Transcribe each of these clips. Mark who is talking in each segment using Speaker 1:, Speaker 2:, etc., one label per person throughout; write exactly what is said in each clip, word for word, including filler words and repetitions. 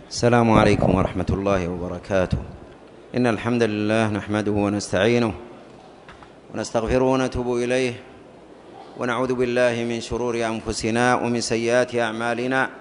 Speaker 1: السلام عليكم ورحمة الله وبركاته. إن الحمد لله نحمده ونستعينه ونستغفره ونتوب إليه ونعوذ بالله من شرور أنفسنا ومن سيئات أعمالنا.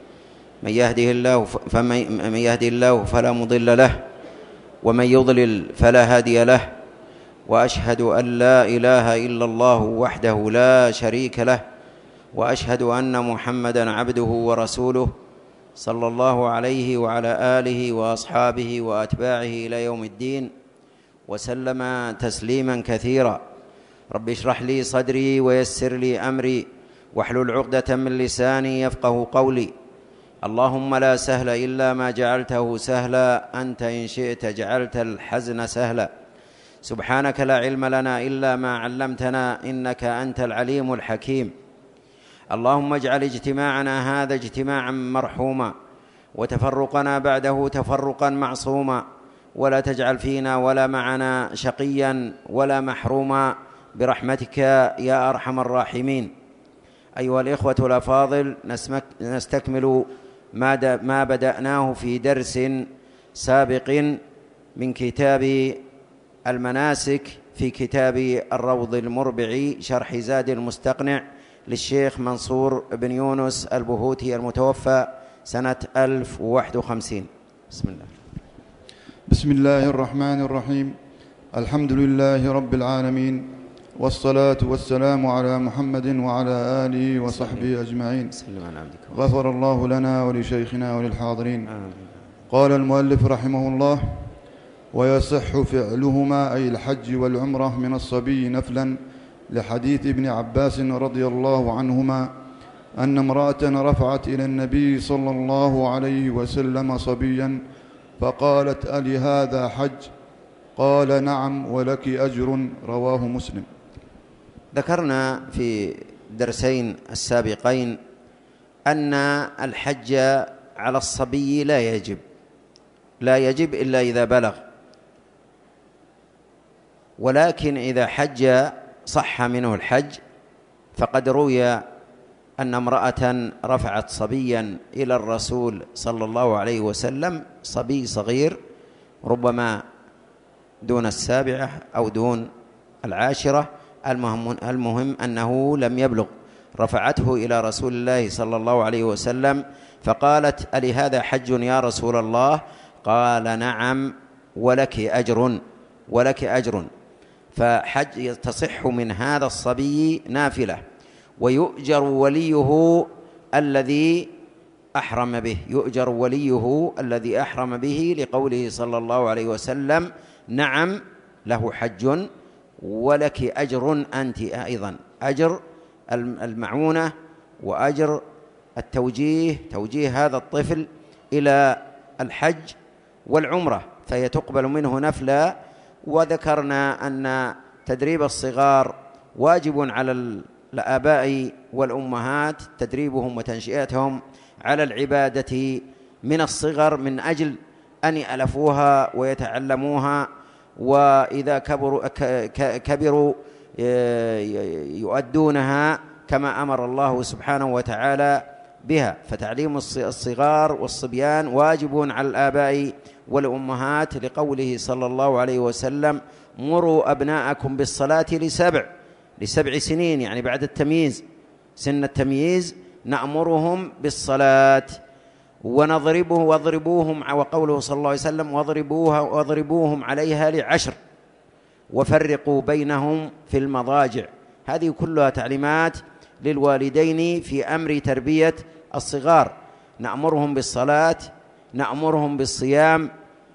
Speaker 1: من يهده الله فمن يهده الله فلا مضل له ومن يضلل فلا هادي له، وأشهد أن لا إله إلا الله وحده لا شريك له، وأشهد أن محمدًا عبده ورسوله صلى الله عليه وعلى آله وأصحابه وأتباعه إلى يوم الدين، وسلم تسليمًا كثيرا. رب اشرح لي صدري ويسر لي أمري واحلل عقدة من لساني يفقه قولي. اللهم لا سهل إلا ما جعلته سهلا، أنت إن شئت جعلت الحزن سهلا. سبحانك لا علم لنا إلا ما علمتنا، إنك أنت العليم الحكيم. اللهم اجعل اجتماعنا هذا اجتماعا مرحوما، وتفرقنا بعده تفرقا معصوما، ولا تجعل فينا ولا معنا شقيا ولا محروما برحمتك يا أرحم الراحمين. أيها الإخوة الأفاضل، نستكمل ما بدأناه في درس سابق من كتاب المناسك في كتاب الروض المربع شرح زاد المستقنع للشيخ منصور بن يونس البهوتي المتوفى سنة ألف وواحد وخمسين. بسم الله.
Speaker 2: بسم الله الرحمن الرحيم. الحمد لله رب العالمين، والصلاة والسلام على محمد وعلى آله وصحبه أجمعين. غفر الله لنا ولشيخنا وللحاضرين. قال المؤلف رحمه الله: ويصح فعلهما أي الحج والعمرة من الصبي نفلا، لحديث ابن عباس رضي الله عنهما أن امرأة رفعت إلى النبي صلى الله عليه وسلم صبيا فقالت: ألي هذا حج؟ قال: نعم ولك أجر. رواه مسلم.
Speaker 1: ذكرنا في الدرسين السابقين أن الحج على الصبي لا يجب لا يجب إلا إذا بلغ، ولكن إذا حج صح منه الحج. فقد روي أن امرأة رفعت صبيا إلى الرسول صلى الله عليه وسلم، صبي صغير ربما دون السابعة أو دون العاشرة، المهم, المهم أنه لم يبلغ. رفعته إلى رسول الله صلى الله عليه وسلم فقالت: ألي هذا حج يا رسول الله؟ قال: نعم ولك أجر ولك أجر. فحج تصح من هذا الصبي نافلة، ويؤجر وليه الذي أحرم به يؤجر وليه الذي أحرم به، لقوله صلى الله عليه وسلم: نعم له حج ولك أجر أنت أيضا. أجر المعونة وأجر التوجيه، توجيه هذا الطفل إلى الحج والعمرة، فهي تقبل منه نفلا. وذكرنا أن تدريب الصغار واجب على الآباء والأمهات، تدريبهم وتنشئتهم على العبادة من الصغر من أجل أن يألفوها ويتعلموها، وإذا كبروا, كبروا يؤدونها كما أمر الله سبحانه وتعالى بها. فتعليم الصغار والصبيان واجب على الآباء والأمهات، لقوله صلى الله عليه وسلم: مروا أبناءكم بالصلاة لسبع لسبع سنين، يعني بعد التمييز، سن التمييز نأمرهم بالصلاة ونضربه واضربوهم، وقوله صلى الله عليه وسلم: واضربوها واضربوهم عليها لعشر وفرقوا بينهم في المضاجع. هذه كلها تعليمات للوالدين في أمر تربية الصغار. نأمرهم بالصلاة، نأمرهم بالصيام،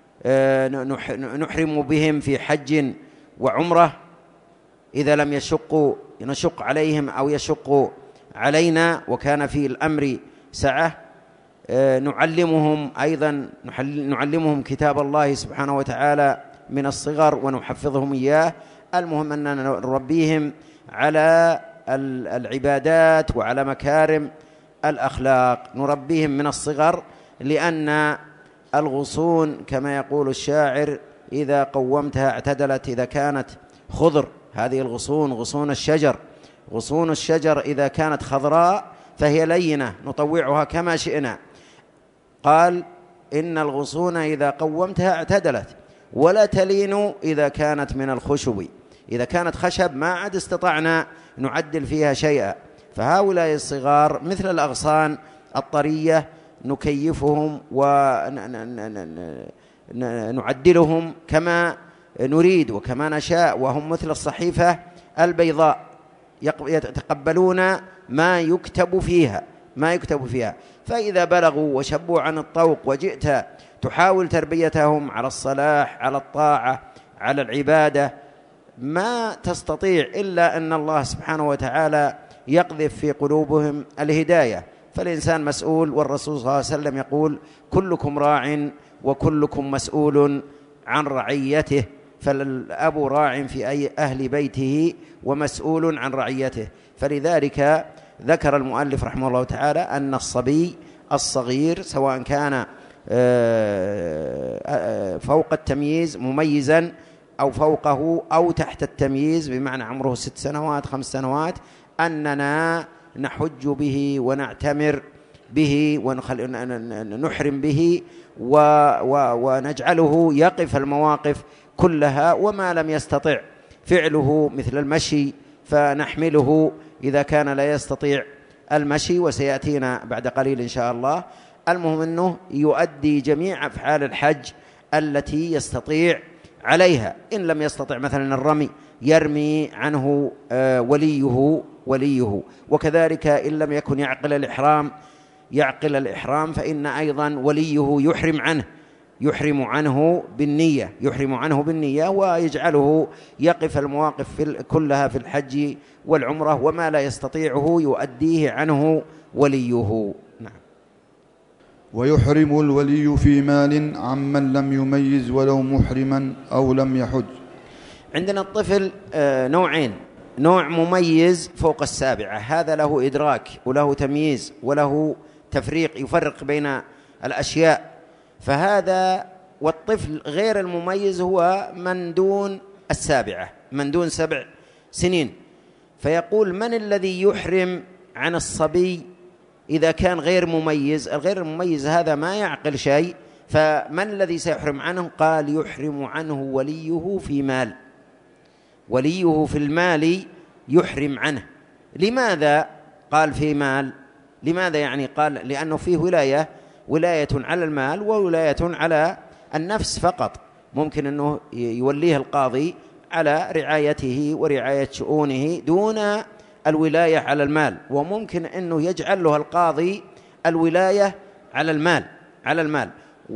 Speaker 1: نحرم بهم في حج وعمرة إذا لم يشقوا نشق عليهم أو يشقوا علينا وكان في الأمر سعة. نعلمهم أيضا نعلمهم كتاب الله سبحانه وتعالى من الصغر ونحفظهم إياه. المهم أننا نربيهم على العبادات وعلى مكارم الأخلاق، نربيهم من الصغر، لأن الغصون كما يقول الشاعر: إذا قومتها اعتدلت. إذا كانت خضر، هذه الغصون غصون الشجر غصون الشجر إذا كانت خضراء فهي لينة نطوعها كما شئنا. قال: إن الغصون إذا قومتها اعتدلت ولا تلين إذا كانت من الخشب. إذا كانت خشب ما عاد استطعنا نعدل فيها شيئا. فهؤلاء الصغار مثل الأغصان الطرية نكيفهم ونعدلهم كما نريد وكما نشاء، وهم مثل الصحيفة البيضاء يتقبلون ما يكتب فيها ما يكتب فيها. فإذا بلغوا وشبوا عن الطوق وجئت تحاول تربيتهم على الصلاح، على الطاعة، على العبادة، ما تستطيع إلا أن الله سبحانه وتعالى يقذف في قلوبهم الهداية. فالإنسان مسؤول، والرسول صلى الله عليه وسلم يقول: كلكم راع وكلكم مسؤول عن رعيته. فالأب راع في أي أهل بيته ومسؤول عن رعيته. فلذلك ذكر المؤلف رحمه الله تعالى أن الصبي الصغير سواء كان فوق التمييز مميزا أو فوقه أو تحت التمييز بمعنى عمره ست سنوات خمس سنوات، أننا نحج به ونعتمر به ونحرم به ونجعله يقف المواقف كلها، وما لم يستطع فعله مثل المشي فنحمله إذا كان لا يستطيع المشي، وسيأتينا بعد قليل إن شاء الله. المهم أنه يؤدي جميع أفعال الحج التي يستطيع عليها. إن لم يستطع مثلا الرمي يرمي عنه وليه وليه وكذلك إن لم يكن يعقل الإحرام يعقل الإحرام فإن أيضا وليه يحرم عنه يحرم عنه بالنية يحرم عنه بالنية ويجعله يقف المواقف في كلها في الحج والعمرة، وما لا يستطيعه يؤديه عنه وليه. نعم.
Speaker 2: ويحرم الولي في مال عمن لم يميز ولو محرما أو لم يحج.
Speaker 1: عندنا الطفل نوعين: نوع مميز فوق السابعة، هذا له إدراك وله تمييز وله تفريق يفرق بين الأشياء، فهذا. والطفل غير المميز هو من دون السابعة، من دون سبع سنين. فيقول: من الذي يحرم عن الصبي إذا كان غير مميز؟ الغير المميز هذا ما يعقل شيء، فمن الذي سيحرم عنه؟ قال: يحرم عنه وليه في مال، وليه في المال يحرم عنه. لماذا قال في مال؟ لماذا يعني قال؟ لأنه فيه ولاية ولاية على المال وولاية على النفس فقط. ممكن أنه يوليه القاضي على رعايته ورعاية شؤونه دون الولاية على المال، وممكن أنه يجعل له القاضي الولاية على المال على المال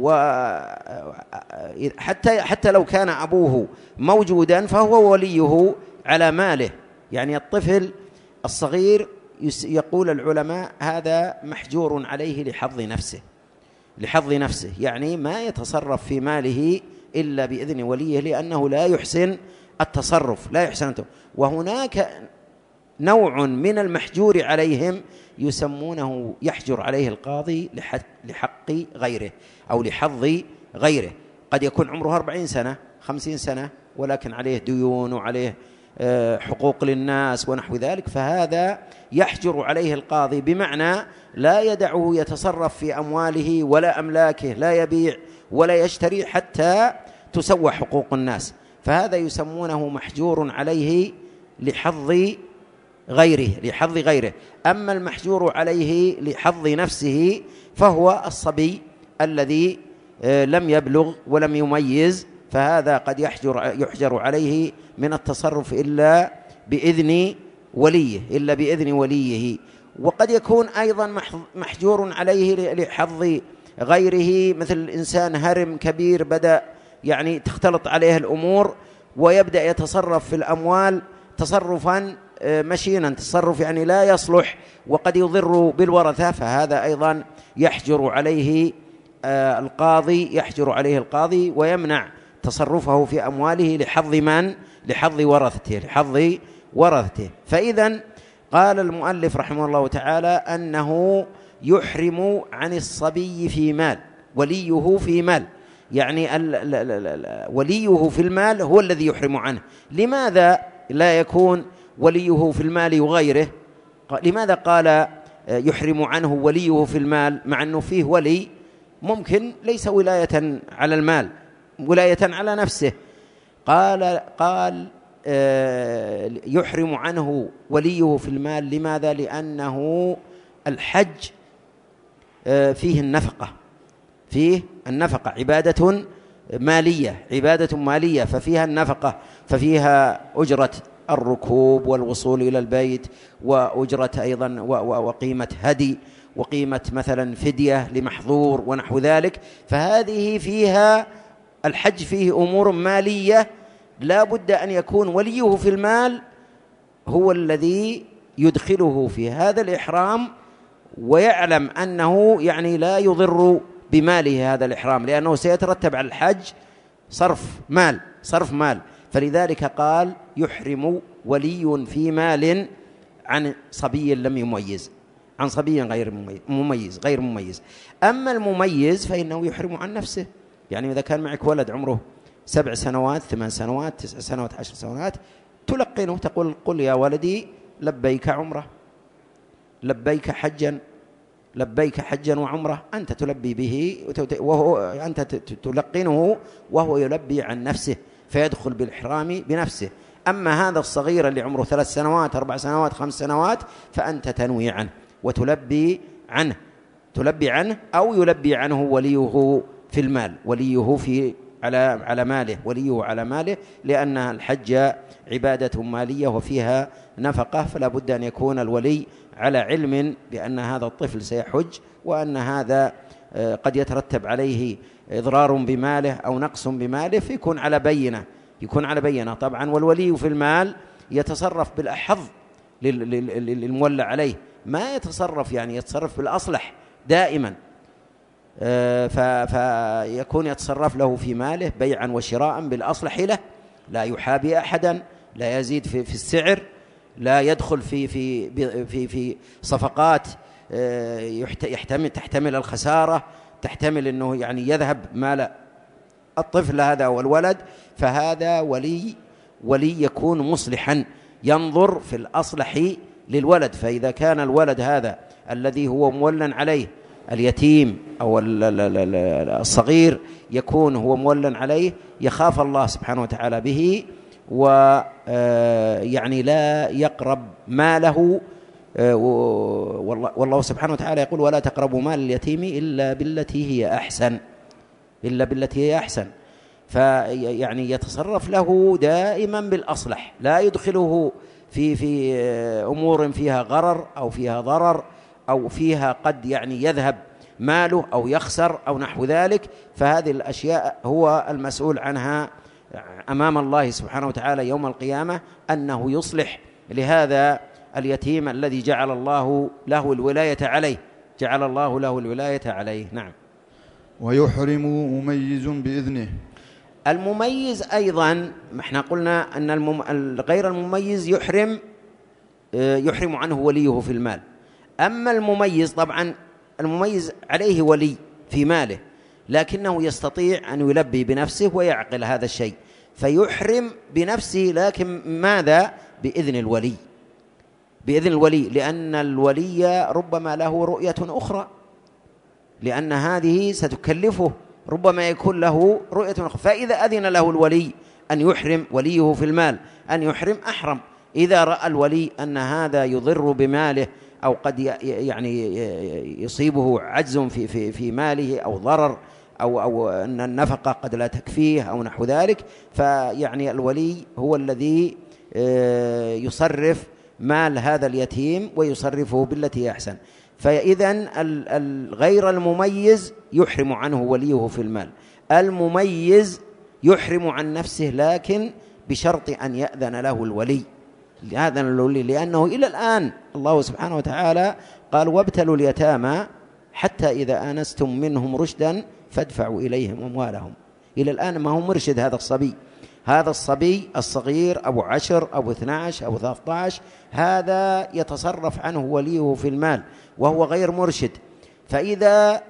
Speaker 1: وحتى حتى لو كان أبوه موجودا فهو وليه على ماله. يعني الطفل الصغير يقول العلماء هذا محجور عليه لحظ نفسه لحظ نفسه يعني ما يتصرف في ماله إلا بإذن وليه، لأنه لا يحسن التصرف لا يحسن التصرف. وهناك نوع من المحجور عليهم يسمونه يحجر عليه القاضي لحق غيره أو لحظ غيره. قد يكون عمره أربعين سنة خمسين سنة ولكن عليه ديون وعليه حقوق للناس ونحو ذلك، فهذا يحجر عليه القاضي، بمعنى لا يدعه يتصرف في أمواله ولا أملاكه، لا يبيع ولا يشتري حتى تسوى حقوق الناس. فهذا يسمونه محجور عليه لحظ غيره لحظ غيره. أما المحجور عليه لحظ نفسه فهو الصبي الذي لم يبلغ ولم يميز، فهذا قد يحجر يحجر عليه من التصرف إلا بإذن وليه إلا بإذن وليه. وقد يكون أيضا محجور عليه لحظ غيره، مثل الإنسان هرم كبير بدأ يعني تختلط عليه الأمور ويبدأ يتصرف في الأموال تصرفا مشينا، تصرف يعني لا يصلح وقد يضر بالورثة، فهذا أيضا يحجر عليه القاضي يحجر عليه القاضي ويمنع تصرفه في أمواله لحظ من؟ لحظ ورثته لحظ ورثته. فإذا قال المؤلف رحمه الله تعالى أنه يحرم عن الصبي في مال، وليه في مال، يعني ال ال ال ال وليه في المال هو الذي يحرم عنه. لماذا لا يكون وليه في المال وغيره؟ لماذا قال يحرم عنه وليه في المال مع أنه فيه ولي ممكن ليس ولاية على المال، ولاية على نفسه. قال قال يحرم عنه وليه في المال. لماذا؟ لأنه الحج فيه النفقة، فيه النفقة عبادة مالية، عبادة مالية ففيها النفقة، ففيها أجرة الركوب والوصول إلى البيت، وأجرة أيضا وقيمة هدي، وقيمة مثلا فدية لمحظور ونحو ذلك. فهذه فيها الحج فيه أمور مالية، لا بد أن يكون وليه في المال هو الذي يدخله في هذا الإحرام، ويعلم أنه يعني لا يضر بماله هذا الإحرام، لأنه سيترتب على الحج صرف مال، صرف مال. فلذلك قال يحرم ولي في مال عن صبي لم يميز، عن صبي غير مميز غير مميز. أما المميز فإنه يحرم عن نفسه. يعني إذا كان معك ولد عمره سبع سنوات، ثمان سنوات، تسع سنوات، عشر سنوات، تلقنه تقول قل يا ولدي لبيك عمره، لبيك حجا، لبيك حجا وعمره، أنت تلبي به وهو أنت تلقنه وهو يلبي عن نفسه، فيدخل بالإحرام بنفسه. أما هذا الصغير اللي عمره ثلاث سنوات، أربع سنوات، خمس سنوات، فأنت تنوي عنه وتلبي عنه، تلبي عنه أو يلبي عنه وليه في المال، وليه في على على ماله، وليه على ماله، لأن الحج عبادة مالية وفيها نفقة، فلا بد أن يكون الولي على علم بأن هذا الطفل سيحج، وأن هذا قد يترتب عليه إضرار بماله أو نقص بماله، فيكون على بينة، يكون على بينة طبعا. والولي في المال يتصرف بالأحظ للمولى عليه، ما يتصرف يعني يتصرف بالأصلح دائما، فيكون يتصرف له في ماله بيعا وشراء بالأصلح له، لا يحابي أحدا، لا يزيد في في السعر، لا يدخل في في في في صفقات يحتمل تحتمل الخسارة، تحتمل أنه يعني يذهب مال الطفل هذا والولد. فهذا ولي ولي يكون مصلحا، ينظر في الأصلح للولد. فإذا كان الولد هذا الذي هو مولى عليه اليتيم أو الصغير يكون هو مولى عليه، يخاف الله سبحانه وتعالى به، ويعني لا يقرب ماله. والله سبحانه وتعالى يقول ولا تقربوا مال اليتيم إلا بالتي هي أحسن، إلا بالتي هي أحسن. فيعني يتصرف له دائما بالأصلح، لا يدخله في في أمور فيها غرر أو فيها ضرر أو فيها قد يعني يذهب ماله أو يخسر أو نحو ذلك. فهذه الأشياء هو المسؤول عنها أمام الله سبحانه وتعالى يوم القيامة، أنه يصلح لهذا اليتيم الذي جعل الله له الولاية عليه، جعل الله له الولاية عليه. نعم.
Speaker 2: ويحرم مميز بإذنه.
Speaker 1: المميز أيضا احنا قلنا أن المم... غير المميز يحرم يحرم عنه وليه في المال. أما المميز طبعا المميز عليه ولي في ماله، لكنه يستطيع أن يلبي بنفسه ويعقل هذا الشيء، فيحرم بنفسه، لكن ماذا؟ بإذن الولي، بإذن الولي، لأن الولي ربما له رؤية أخرى، لأن هذه ستكلفه، ربما يكون له رؤية أخرى. فإذا أذن له الولي أن يحرم وليه في المال أن يحرم أحرم. إذا رأى الولي أن هذا يضر بماله أو قد يعني يصيبه عجز في في في ماله أو ضرر أو أو أن النفقة قد لا تكفيه أو نحو ذلك، فيعني الولي هو الذي يصرف مال هذا اليتيم ويصرفه بالتي أحسن. فإذن الغير المميز يحرم عنه وليه في المال، المميز يحرم عن نفسه، لكن بشرط أن يأذن له الولي، يأذن الولي، لأنه إلى الآن الله سبحانه وتعالى قال وابتلوا اليتامى حتى إذا آنستم منهم رشدا فادفعوا إليهم أموالهم. إلى الآن ما هو مرشد هذا الصبي، هذا الصبي الصغير أبو عشر أبو اثنى عشر أبو ثلاثة عشر، هذا يتصرف عنه وليه في المال وهو غير مرشد. فإذا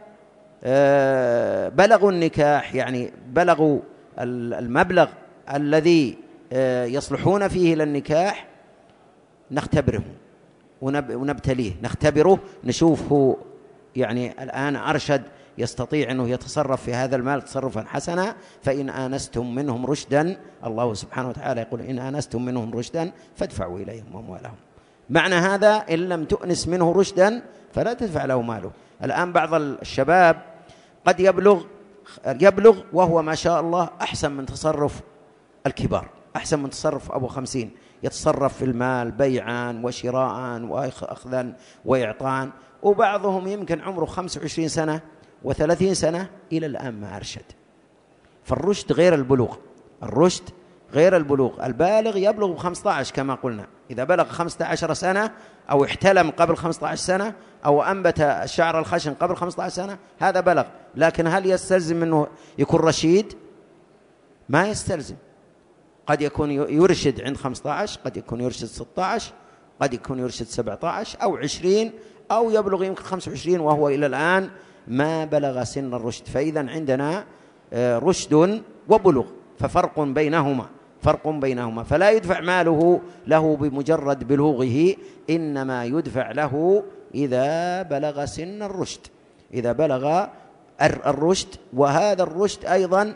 Speaker 1: بلغوا النكاح، يعني بلغوا المبلغ الذي يصلحون فيه للنكاح، نختبره ونبتليه، نختبره، نشوف هو يعني الآن أرشد، يستطيع أنه يتصرف في هذا المال تصرفا حسنا. فإن آنستم منهم رشدا، الله سبحانه وتعالى يقول إن آنستم منهم رشدا فادفعوا إليهم أموالهم. معنى هذا إن لم تؤنس منه رشدا فلا تدفع له ماله. الآن بعض الشباب قد يبلغ يبلغ وهو ما شاء الله أحسن من تصرف الكبار، أحسن من تصرف أبو خمسين، يتصرف في المال بيعا وشراء وأخذا وإعطاء، وبعضهم يمكن عمره خمسة وعشرين سنة وثلاثين سنة إلى الآن ما أرشد. فالرشد غير البلوغ، الرشد غير البلوغ. البالغ يبلغ خمسة عشر كما قلنا، إذا بلغ خمسة عشر سنة أو احتلم قبل خمسة عشر سنة أو أنبت الشعر الخشن قبل خمسة عشر سنة هذا بلغ. لكن هل يستلزم منه يكون رشيد؟ ما يستلزم. قد يكون يرشد عند خمسة عشر، قد يكون يرشد ستة عشر، قد يكون يرشد سبعة عشر أو عشرين، أو يبلغ يمكن خمسة وعشرين وهو إلى الآن ما بلغ سن الرشد. فإذا عندنا رشد وبلوغ، ففرق بينهما، فرق بينهما. فلا يدفع ماله له بمجرد بلوغه، إنما يدفع له إذا بلغ سن الرشد، إذا بلغ الرشد. وهذا الرشد أيضا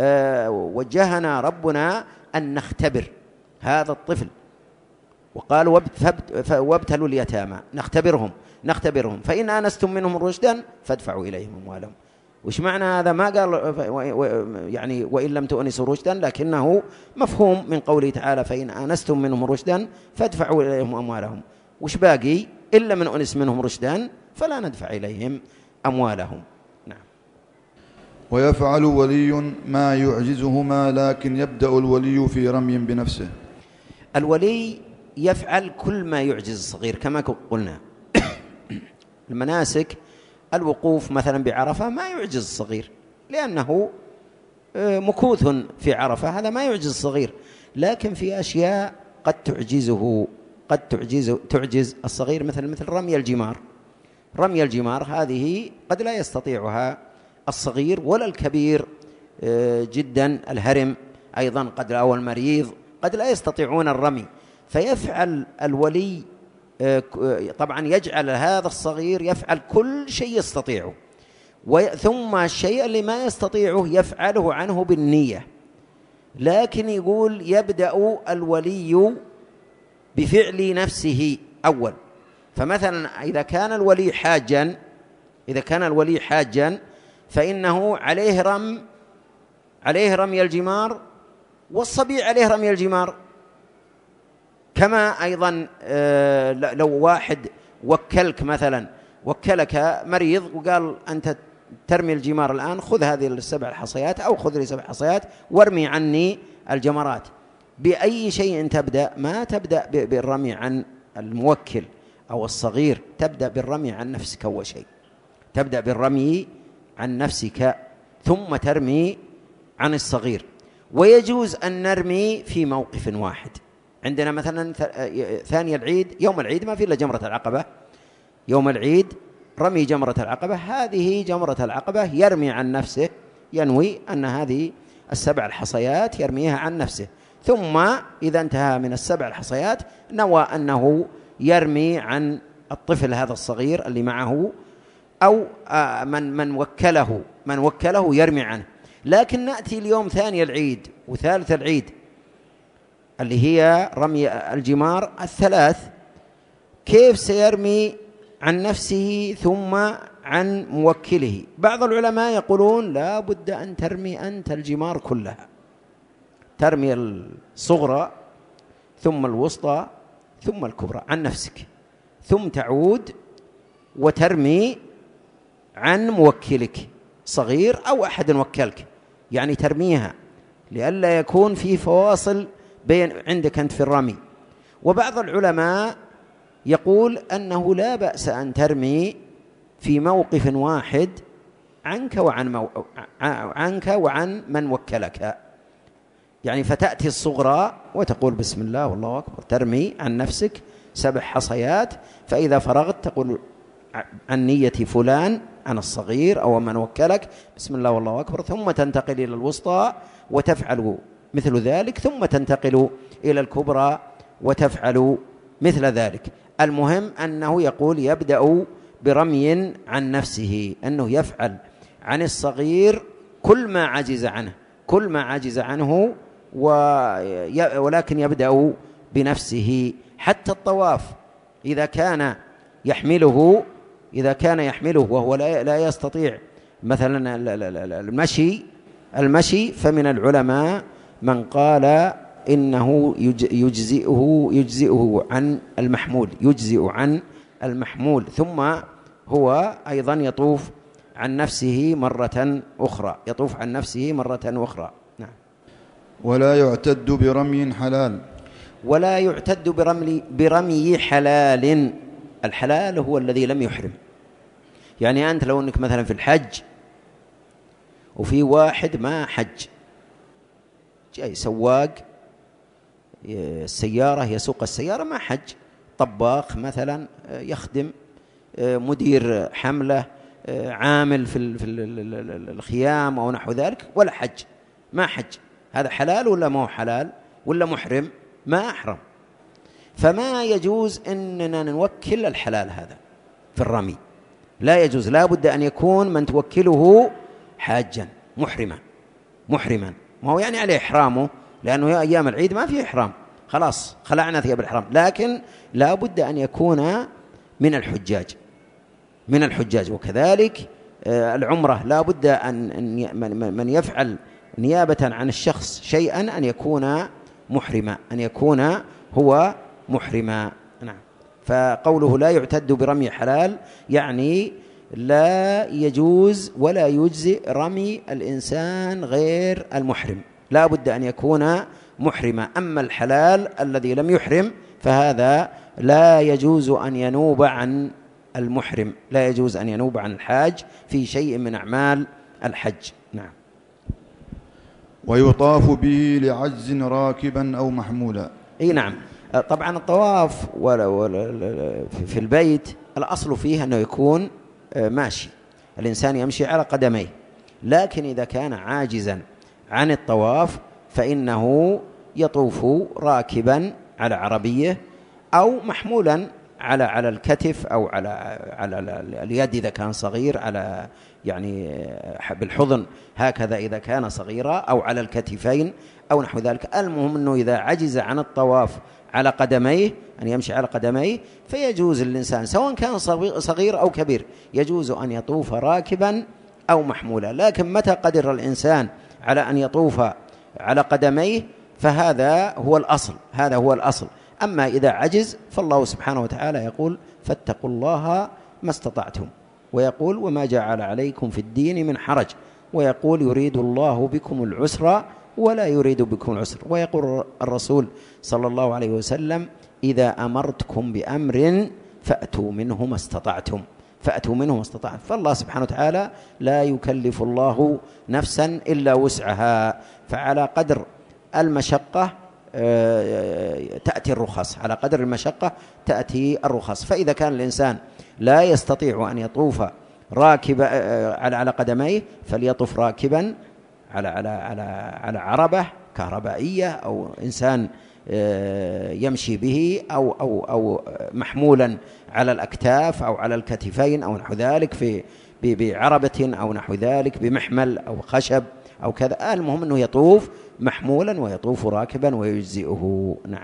Speaker 1: وجهنا ربنا أن نختبر هذا الطفل، وقال وابتلوا اليتامى، نختبرهم نختبرهم فإن آنستم منهم رشدا فادفعوا إليهم أموالهم. وش معنى هذا؟ ما قال يعني وإن لم تؤنسوا رشدا، لكنه مفهوم من قوله تعالى فإن آنستم منهم رشدا فادفعوا إليهم أموالهم. وش باقي؟ إلا من أنس منهم رشدا فلا ندفع إليهم أموالهم. نعم.
Speaker 2: ويفعل ولي ما يعجزهما، لكن يبدأ الولي في رمي بنفسه.
Speaker 1: الولي يفعل كل ما يعجز الصغير كما قلنا. المناسك الوقوف مثلا بعرفة ما يعجز الصغير لأنه مكوث في عرفة، هذا ما يعجز الصغير. لكن في أشياء قد تعجزه، قد تعجز تعجز الصغير، مثل مثل رمي الجمار. رمي الجمار هذه قد لا يستطيعها الصغير ولا الكبير جدا. الهرم أيضا قد أو المريض قد لا يستطيعون الرمي، فيفعل الولي طبعا يجعل هذا الصغير يفعل كل شيء يستطيعه، ثم الشيء اللي ما يستطيعه يفعله عنه بالنية. لكن يقول يبدأ الولي بفعل نفسه أول. فمثلا إذا كان الولي حاجا إذا كان الولي حاجا فإنه عليه رم عليه رمي الجمار، والصبي عليه رمي الجمار. كما أيضا لو واحد وكلك مثلا وكلك مريض وقال أنت ترمي الجمار الآن، خذ هذه السبع الحصيات أو خذ لي سبع حصيات وارمي عني الجمرات. بأي شيء تبدأ؟ ما تبدأ بالرمي عن الموكل أو الصغير، تبدأ بالرمي عن نفسك أول شيء، تبدأ بالرمي عن نفسك ثم ترمي عن الصغير. ويجوز أن نرمي في موقف واحد. عندنا مثلا ثاني العيد، يوم العيد ما في إلا جمرة العقبة، يوم العيد رمي جمرة العقبة، هذه جمرة العقبة يرمي عن نفسه، ينوي أن هذه السبع الحصيات يرميها عن نفسه، ثم إذا انتهى من السبع الحصيات نوى أنه يرمي عن الطفل هذا الصغير اللي معه أو من من وكله من وكله يرمي عنه. لكن نأتي اليوم ثاني العيد وثالث العيد اللي هي رمي الجمار الثلاث، كيف سيرمي عن نفسه ثم عن موكله؟ بعض العلماء يقولون لا بد أن ترمي أنت الجمار كلها، ترمي الصغرى ثم الوسطى ثم الكبرى عن نفسك، ثم تعود وترمي عن موكلك صغير أو أحد وكلك، يعني ترميها لئلا يكون في فواصل بين عندك أنت في الرمي. وبعض العلماء يقول أنه لا بأس أن ترمي في موقف واحد عنك وعن مو... عنك وعن من وكلك، يعني فتأتي الصغرى وتقول بسم الله والله أكبر، ترمي عن نفسك سبع حصيات، فإذا فرغت تقول عن نية فلان عن الصغير أو من وكلك بسم الله والله أكبر، ثم تنتقل إلى الوسطى وتفعل مثل ذلك، ثم تنتقل إلى الكبرى وتفعل مثل ذلك. المهم أنه يقول يبدأ برمي عن نفسه، أنه يفعل عن الصغير كل ما عجز عنه كل ما عجز عنه ولكن يبدأ بنفسه. حتى الطواف إذا كان يحمله إذا كان يحمله وهو لا يستطيع مثلا المشي المشي فمن العلماء من قال إنه يجزئه يجزئه عن المحمول يجزئ عن المحمول ثم هو أيضا يطوف عن نفسه مرة أخرى يطوف عن نفسه مرة أخرى. نعم.
Speaker 2: ولا يعتد برمي حلال
Speaker 1: ولا يعتد برمي برمي حلال. الحلال هو الذي لم يحرم. يعني أنت لو أنك مثلا في الحج وفي واحد ما حج جاي سواق السيارة يسوق السيارة ما حج طباخ مثلا يخدم مدير حملة عامل في الخيام أو نحو ذلك ولا حج ما حج هذا حلال ولا ما هو حلال ولا محرم؟ ما أحرم. فما يجوز أننا نوكل الحلال هذا في الرمي لا يجوز. لا بد أن يكون من توكله حاجا محرما محرما ما هو يعني عليه إحرامه لأنه أيام العيد ما فيه إحرام خلاص خلعنا ثياب الإحرام لكن لا بد أن يكون من الحجاج من الحجاج. وكذلك العمرة لا بد أن من يفعل نيابة عن الشخص شيئا أن يكون محرما أن يكون هو محرما. نعم. فقوله لا يعتد برمي حلال يعني لا يجوز ولا يجزئ رمي الإنسان غير المحرم لا بد أن يكون محرما. أما الحلال الذي لم يحرم فهذا لا يجوز أن ينوب عن المحرم لا يجوز أن ينوب عن الحاج في شيء من أعمال الحج. نعم.
Speaker 2: ويطاف به لعجز راكبا أو محمولا.
Speaker 1: أي نعم. طبعا الطواف في البيت الأصل فيه أنه يكون ماشي الإنسان يمشي على قدميه لكن إذا كان عاجزا عن الطواف فإنه يطوف راكبا على عربية أو محمولا على على الكتف أو على على اليد إذا كان صغير على يعني بالحضن هكذا إذا كان صغيرا أو على الكتفين أو نحو ذلك. المهم أنه إذا عجز عن الطواف على قدميه أن يمشي على قدميه فيجوز للإنسان سواء كان صغير أو كبير يجوز أن يطوف راكبا أو محمولا. لكن متى قدر الإنسان على أن يطوف على قدميه فهذا هو الأصل هذا هو الأصل. أما إذا عجز فالله سبحانه وتعالى يقول فاتقوا الله ما استطعتم ويقول وما جعل عليكم في الدين من حرج ويقول يريد الله بكم العسر ولا يريد بكم العسر. ويقول الرسول صلى الله عليه وسلم إذا أمرتكم بأمر فأتوا منه ما استطعتم فأتوا منه ما استطعتم. فالله سبحانه وتعالى لا يكلف الله نفسا إلا وسعها فعلى قدر المشقة تأتي الرخص على قدر المشقة تأتي الرخص. فإذا كان الإنسان لا يستطيع أن يطوف راكبا على على قدميه فليطوف راكبا على على على على عربة كهربائية أو إنسان يمشي به أو أو أو محمولا على الأكتاف أو على الكتفين أو نحو ذلك في بعربة أو نحو ذلك بمحمل أو خشب أو كذا. المهم أنه يطوف محمولا ويطوف راكبا ويجزئه. نعم.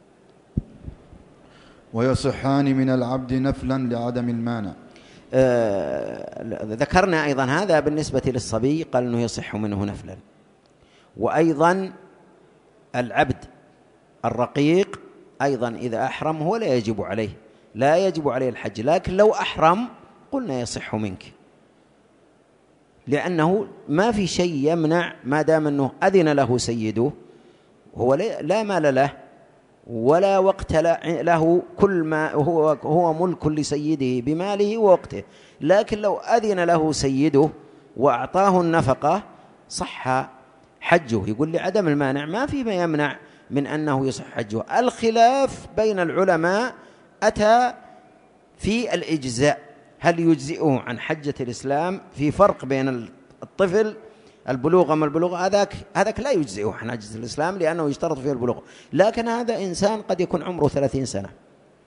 Speaker 2: ويصحان من العبد نفلا لعدم المانع.
Speaker 1: آه ذكرنا أيضا هذا بالنسبة للصبي قال أنه يصح منه نفلا. وأيضا العبد الرقيق أيضا إذا أحرم هو لا يجب عليه لا يجب عليه الحج لكن لو أحرم قلنا يصح منك لأنه ما في شيء يمنع ما دام أنه أذن له سيده هو لا مال له ولا وقت له كل ما هو هو ملك لسيده بماله ووقته. لكن لو أذن له سيده وأعطاه النفقة صح حجه. يقول لي عدم المانع ما في ما يمنع من أنه يصح حجه. الخلاف بين العلماء أتى في الإجزاء هل يجزئه عن حجة الإسلام. في فرق بين الطفل البلوغ أما البلوغ هذاك هذاك لا يجزئه عن حجة الإسلام لأنه يشترط فيه البلوغ. لكن هذا إنسان قد يكون عمره ثلاثين سنة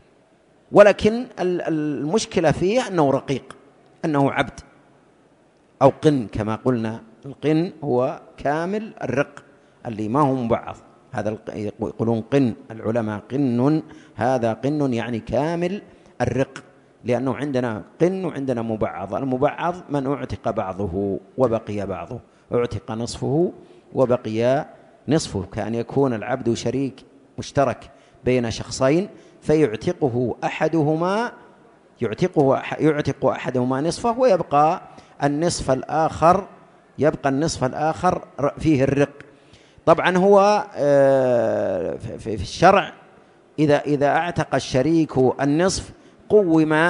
Speaker 1: ولكن المشكلة فيه أنه رقيق أنه عبد أو قن كما قلنا. القن هو كامل الرق اللي ما هو مبعض، هذا يقولون قن العلماء قن، هذا قن يعني كامل الرق، لأنه عندنا قن وعندنا مبعض. المبعض من أعتق بعضه وبقي بعضه، أعتق نصفه وبقي نصفه، كأن يكون العبد شريك مشترك بين شخصين فيعتقه أحدهما يعتقه يعتق أحدهما نصفه ويبقى النصف الآخر يبقى النصف الآخر فيه الرق. طبعا هو في الشرع إذا إذا أعتق الشريك النصف قوم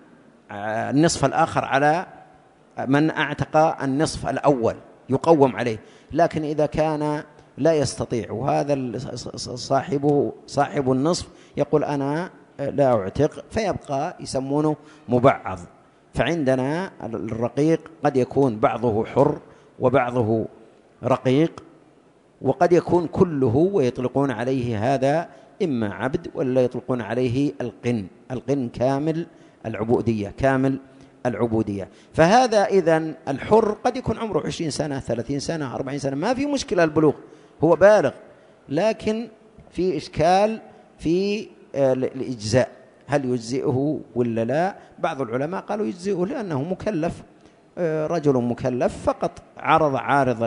Speaker 1: النصف الآخر على من أعتق النصف الأول، يقوم عليه. لكن إذا كان لا يستطيع وهذا صاحبه صاحب النصف يقول أنا لا أعتق، فيبقى يسمونه مبعض. فعندنا الرقيق قد يكون بعضه حر وبعضه رقيق، وقد يكون كله ويطلقون عليه هذا إما عبد ولا يطلقون عليه القن. القن كامل العبودية، كامل العبودية. فهذا إذن الحر قد يكون عمره عشرين سنة ثلاثين سنة أربعين سنة، ما في مشكلة البلوغ، هو بالغ، لكن في إشكال في الإجزاء، هل يجزئه ولا لا؟ بعض العلماء قالوا يجزئه لأنه مكلف، رجل مكلف، فقط عرض عارض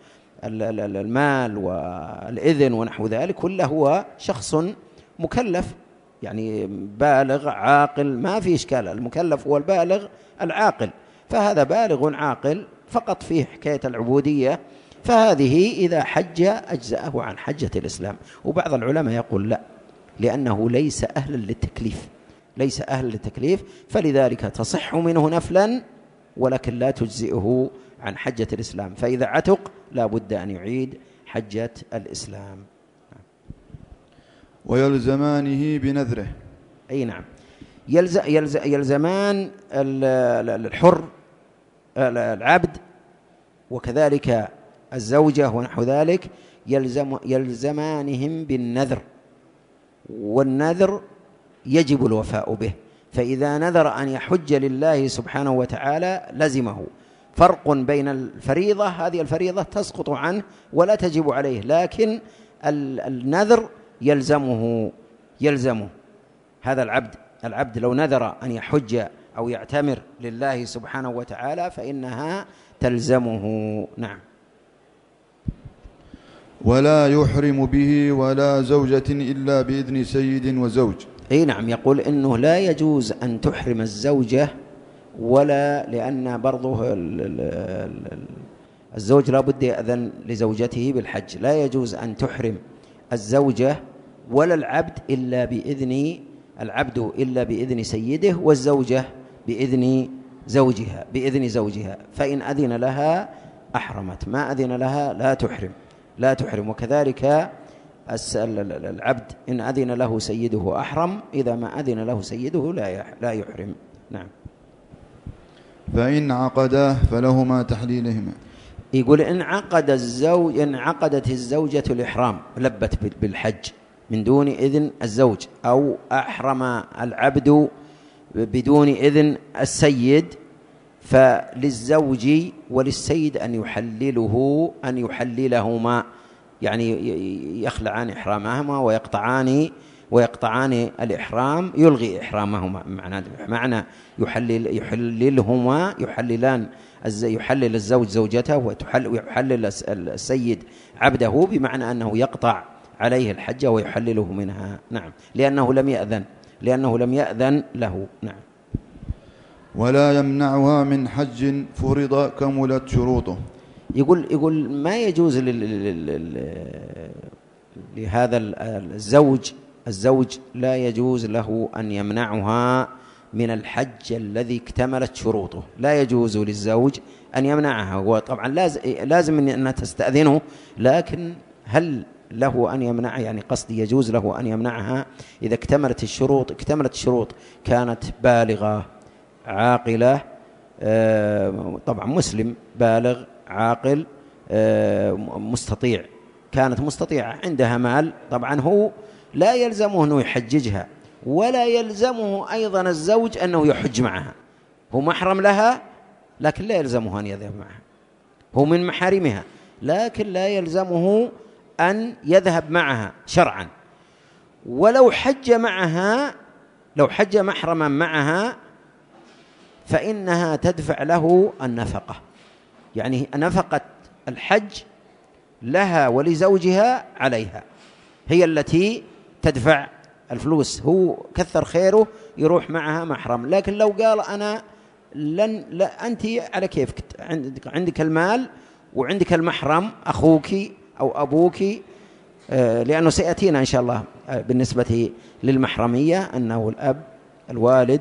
Speaker 1: المال والإذن ونحو ذلك، كله هو شخص مكلف يعني بالغ عاقل، ما في إشكال. المكلف هو البالغ العاقل، فهذا بالغ عاقل فقط فيه حكاية العبودية، فهذه إذا حج أجزأه عن حجة الإسلام. وبعض العلماء يقول لا، لأنه ليس أهلا للتكليف، ليس أهلا للتكليف، فلذلك تصح منه نفلا ولكن لا تجزئه عن حجة الإسلام. فإذا عتق لا بد أن يعيد حجة الإسلام.
Speaker 2: ويلزمانه بنذره.
Speaker 1: أي نعم، يلز يلز يلزمان الحر العبد وكذلك الزوجة ونحو ذلك، يلزم يلزمانهم بالنذر، والنذر يجب الوفاء به. فإذا نذر أن يحج لله سبحانه وتعالى لزمه. فرق بين الفريضة، هذه الفريضة تسقط عنه ولا تجب عليه، لكن النذر يلزمه يلزمه هذا العبد العبد لو نذر أن يحج أو يعتمر لله سبحانه وتعالى فإنها تلزمه. نعم.
Speaker 2: ولا يحرم به ولا زوجة إلا بإذن سيد وزوج.
Speaker 1: أي نعم، يقول إنه لا يجوز أن تحرم الزوجة، ولا لأن برضه الزوج لا بد يأذن لزوجته بالحج، لا يجوز أن تحرم الزوجة ولا العبد إلا بإذن العبد إلا بإذن سيده، والزوجة بإذن زوجها بإذن زوجها، فإن أذن لها أحرمت، ما أذن لها لا تحرم لا تحرم. وكذلك العبد إن أذن له سيده أحرم، إذا ما أذن له سيده لا لا يحرم. نعم.
Speaker 2: فإن عقدا فلهما تحليلهما.
Speaker 1: يقول إن عقد الزوج إن عقدت الزوجة الإحرام، لبت بالحج من دون إذن الزوج، أو أحرم العبد بدون إذن السيد، فللزوج وللسيد أن يحلله أن يحللهما، يعني يخلعان إحرامهما ويقطعان ويقطعان الإحرام، يلغي إحرامهما. معنى معنى يحلل يحللهما يحللان يحلل الزوج زوجته ويحلل السيد عبده، بمعنى أنه يقطع عليه الحج ويحلله منها. نعم، لأنه لم يأذن لأنه لم يأذن له. نعم.
Speaker 2: ولا يمنعها من حج فرض كملت شروطه.
Speaker 1: يقول يقول ما يجوز لهذا الزوج الزوج لا يجوز له أن يمنعها من الحج الذي اكتملت شروطه، لا يجوز للزوج أن يمنعها. هو طبعا لازم أنها تستأذنه، لكن هل له أن يمنعها؟ يعني قصدي يجوز له أن يمنعها إذا اكتملت الشروط اكتملت الشروط كانت بالغة عاقلة، طبعا مسلم بالغ عاقل مستطيع، كانت مستطيعة عندها مال، طبعا هو لا يلزمه أنه يحججها، ولا يلزمه أيضا الزوج أنه يحج معها، هو محرم لها لكن لا يلزمه أن يذهب معها، هو من محارمها لكن لا يلزمه أن يذهب معها شرعا. ولو حج معها، لو حج محرما معها فإنها تدفع له النفقة، يعني نفقة الحج لها ولزوجها عليها، هي التي تدفع الفلوس، هو كثر خيره يروح معها محرم. لكن لو قال أنا لن لا، أنت على كيفك، عندك, عندك المال وعندك المحرم أخوك أو أبوك، لأنه سيأتينا إن شاء الله بالنسبة للمحرمية أنه الأب الوالد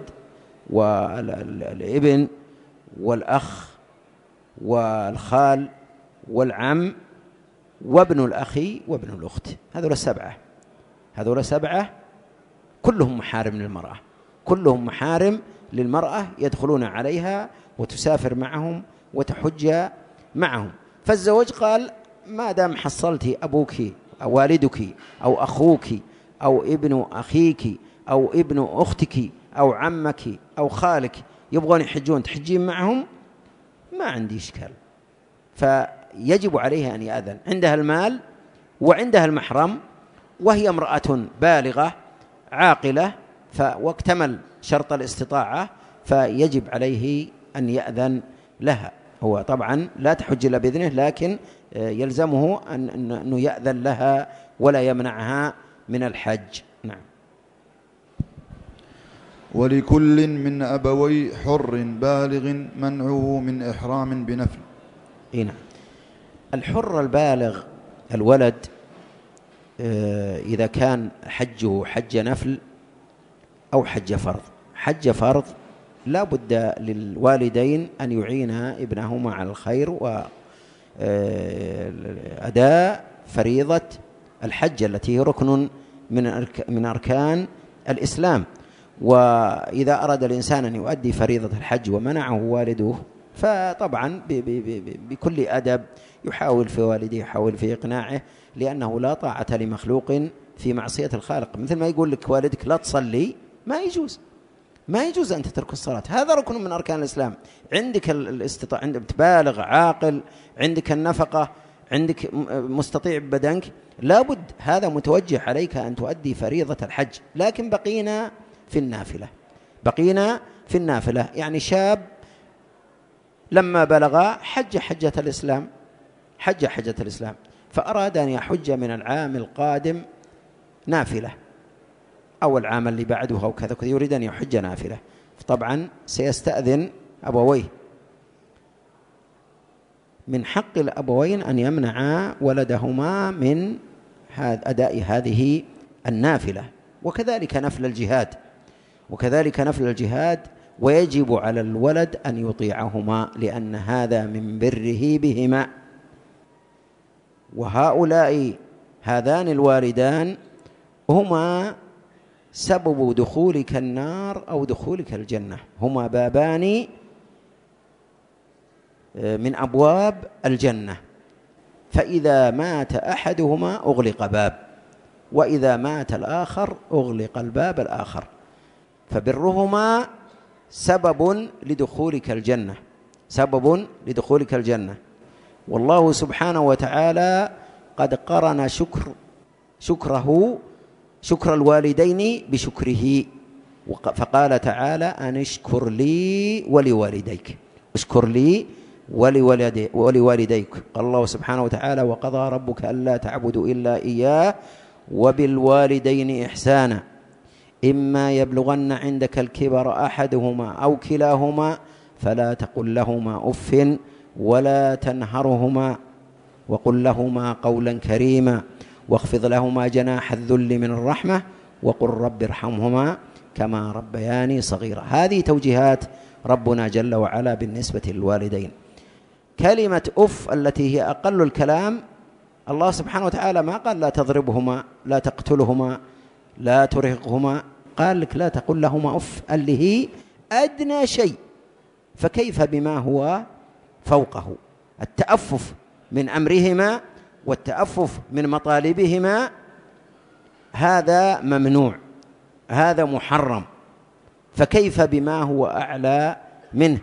Speaker 1: والابن والأخ والخال والعم وابن الأخ وابن الأخت، هذول السبعة، هذول سبعة كلهم محارم للمرأة، كلهم محارم للمرأة، يدخلون عليها وتسافر معهم وتحج معهم. فالزوج قال ما دام حصلتي أبوك أو والدك أو أخوك أو ابن أخيك أو ابن أختك أو عمك أو خالك يبغون يحجون تحجين معهم، ما عندي إشكال. فيجب عليها أن يأذن، عندها المال وعندها المحرم وهي امرأة بالغة عاقلة واكتمل شرط الاستطاعة، فيجب عليه أن يأذن لها. هو طبعا لا تحج إلا بإذنه، لكن يلزمه أنه يأذن لها ولا يمنعها من الحج. نعم.
Speaker 2: ولكل من أبوي حر بالغ منعه من إحرام بنفل.
Speaker 1: نعم. الحر البالغ الولد إذا كان حجه حج نفل أو حج فرض، حج فرض لا بد للوالدين أن يعينا ابنهما على الخير وأداء فريضة الحج التي هي ركن من أركان الإسلام. وإذا أراد الإنسان أن يؤدي فريضة الحج ومنعه والده فطبعا بكل أدب يحاول في والده، يحاول في إقناعه، لأنه لا طاعة لمخلوق في معصية الخالق. مثل ما يقول لك والدك لا تصلي، ما يجوز، ما يجوز أن تترك الصلاة، هذا ركن من أركان الإسلام. عندك الاستطاعة، عندك بالغ عاقل، عندك النفقة، عندك مستطيع بدنك، لابد هذا متوجه عليك أن تؤدي فريضة الحج. لكن بقينا في النافلة، بقينا في النافلة، يعني شاب لما بلغ حج حجة الإسلام، حج حجة الإسلام، فأراد أن يحج من العام القادم نافلة أو العام اللي بعده أو كذا، يريد أن يحج نافلة، طبعا سيستأذن أبويه. من حق الأبوين أن يمنعا ولدهما من أداء هذه النافلة، وكذلك نفل الجهاد، وكذلك نفل الجهاد ويجب على الولد أن يطيعهما لأن هذا من بره بهما. وهؤلاء هذان الوالدان هما سبب دخولك النار أو دخولك الجنة، هما بابان من أبواب الجنة، فإذا مات أحدهما أغلق باب، وإذا مات الآخر أغلق الباب الآخر، فبرهما سبب لدخولك الجنة، سبب لدخولك الجنة. والله سبحانه وتعالى قد قرن شكر شكره شكر الوالدين بشكره، فقال تعالى أن اشكر لي ولوالديك، اشكر لي ولوالديك. قال الله سبحانه وتعالى وقضى ربك ألا تعبدوا إلا إياه وبالوالدين إحسانا إما يبلغن عندك الكبر أحدهما أو كلاهما فلا تقل لهما أف ولا تنهرهما وقل لهما قولا كريما واخفض لهما جناح الذل من الرحمة وقل رب ارحمهما كما ربياني صغيرا. هذه توجيهات ربنا جل وعلا بالنسبة للوالدين. كلمة أف التي هي أقل الكلام، الله سبحانه وتعالى ما قال لا تضربهما لا تقتلهما لا ترهقهما، قال لك لا تقل لهما أف اللي هي أدنى شيء، فكيف بما هو فوقه؟ التأفف من أمرهما والتأفف من مطالبهما هذا ممنوع، هذا محرم، فكيف بما هو أعلى منه؟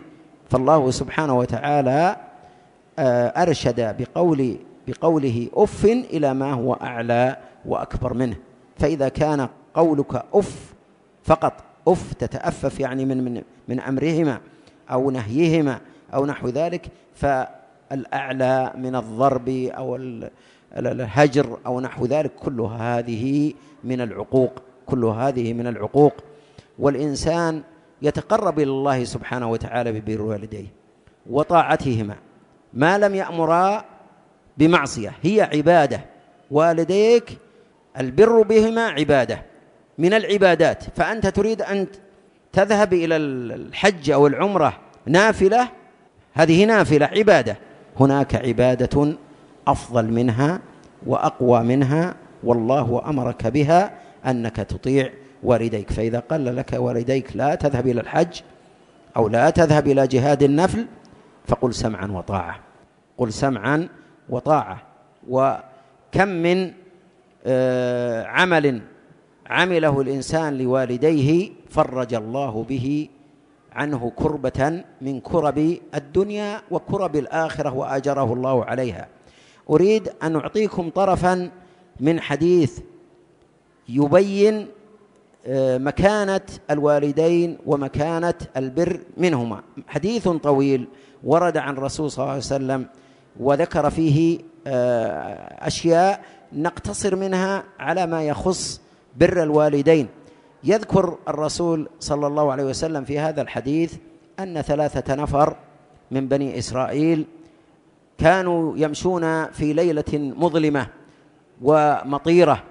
Speaker 3: فالله سبحانه وتعالى أرشد بقول بقوله أف إلى ما هو أعلى وأكبر منه. فإذا كان قولك أف فقط، أف تتأفف يعني من من من أمرهما أو نهيهما أو نحو ذلك، فالأعلى من الضرب أو الهجر أو نحو ذلك، كل هذه من العقوق، كل هذه من العقوق. والإنسان يتقرب إلى الله سبحانه وتعالى ببر والديه وطاعتهما ما لم يأمرا بمعصية، هي عبادة. والديك البر بهما عبادة من العبادات، فأنت تريد أن تذهب إلى الحج أو العمرة نافلة، هذه نافلة عبادة. هناك عبادة أفضل منها وأقوى منها، والله أمرك بها، أنك تطيع والديك. فإذا قال لك والديك لا تذهب إلى الحج أو لا تذهب إلى جهاد النفل، فقل سمعا وطاعة، قل سمعا وطاعة. وكم من آه عمل عمله الإنسان لوالديه فرج الله به عنه كربة من كرب الدنيا وكرب الآخرة وآجره الله عليها. أريد أن أعطيكم طرفا من حديث يبين مكانة الوالدين ومكانة البر منهما. حديث طويل ورد عن الرسول صلى الله عليه وسلم وذكر فيه أشياء نقتصر منها على ما يخص بر الوالدين. يذكر الرسول صلى الله عليه وسلم في هذا الحديث أن ثلاثة نفر من بني إسرائيل كانوا يمشون في ليلة مظلمة ومطيرة،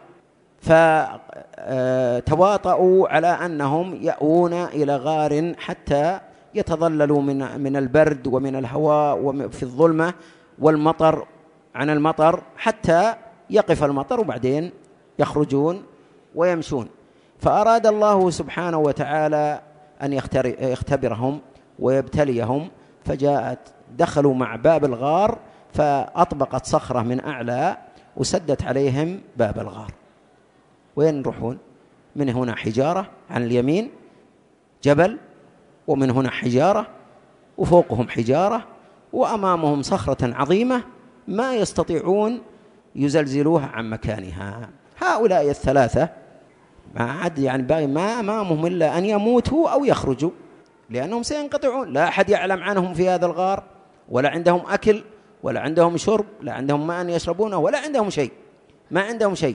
Speaker 3: فتواطؤوا على أنهم يأوون إلى غار حتى يتظللوا من من البرد ومن الهواء وفي الظلمة والمطر عن المطر حتى يقف المطر، وبعدين يخرجون ويمشون. فأراد الله سبحانه وتعالى أن يختبرهم ويبتليهم، فجاءت دخلوا مع باب الغار فأطبقت صخرة من أعلى وسدت عليهم باب الغار. وين يروحون؟ من هنا حجارة عن اليمين جبل، ومن هنا حجارة، وفوقهم حجارة، وأمامهم صخرة عظيمة ما يستطيعون يزلزلوها عن مكانها. هؤلاء الثلاثة ما عاد يعني باقي ما أمامهم إلا أن يموتوا أو يخرجوا، لأنهم سينقطعون، لا أحد يعلم عنهم في هذا الغار، ولا عندهم أكل ولا عندهم شرب، لا عندهم ماء يشربونه ولا عندهم شيء، ما عندهم شيء.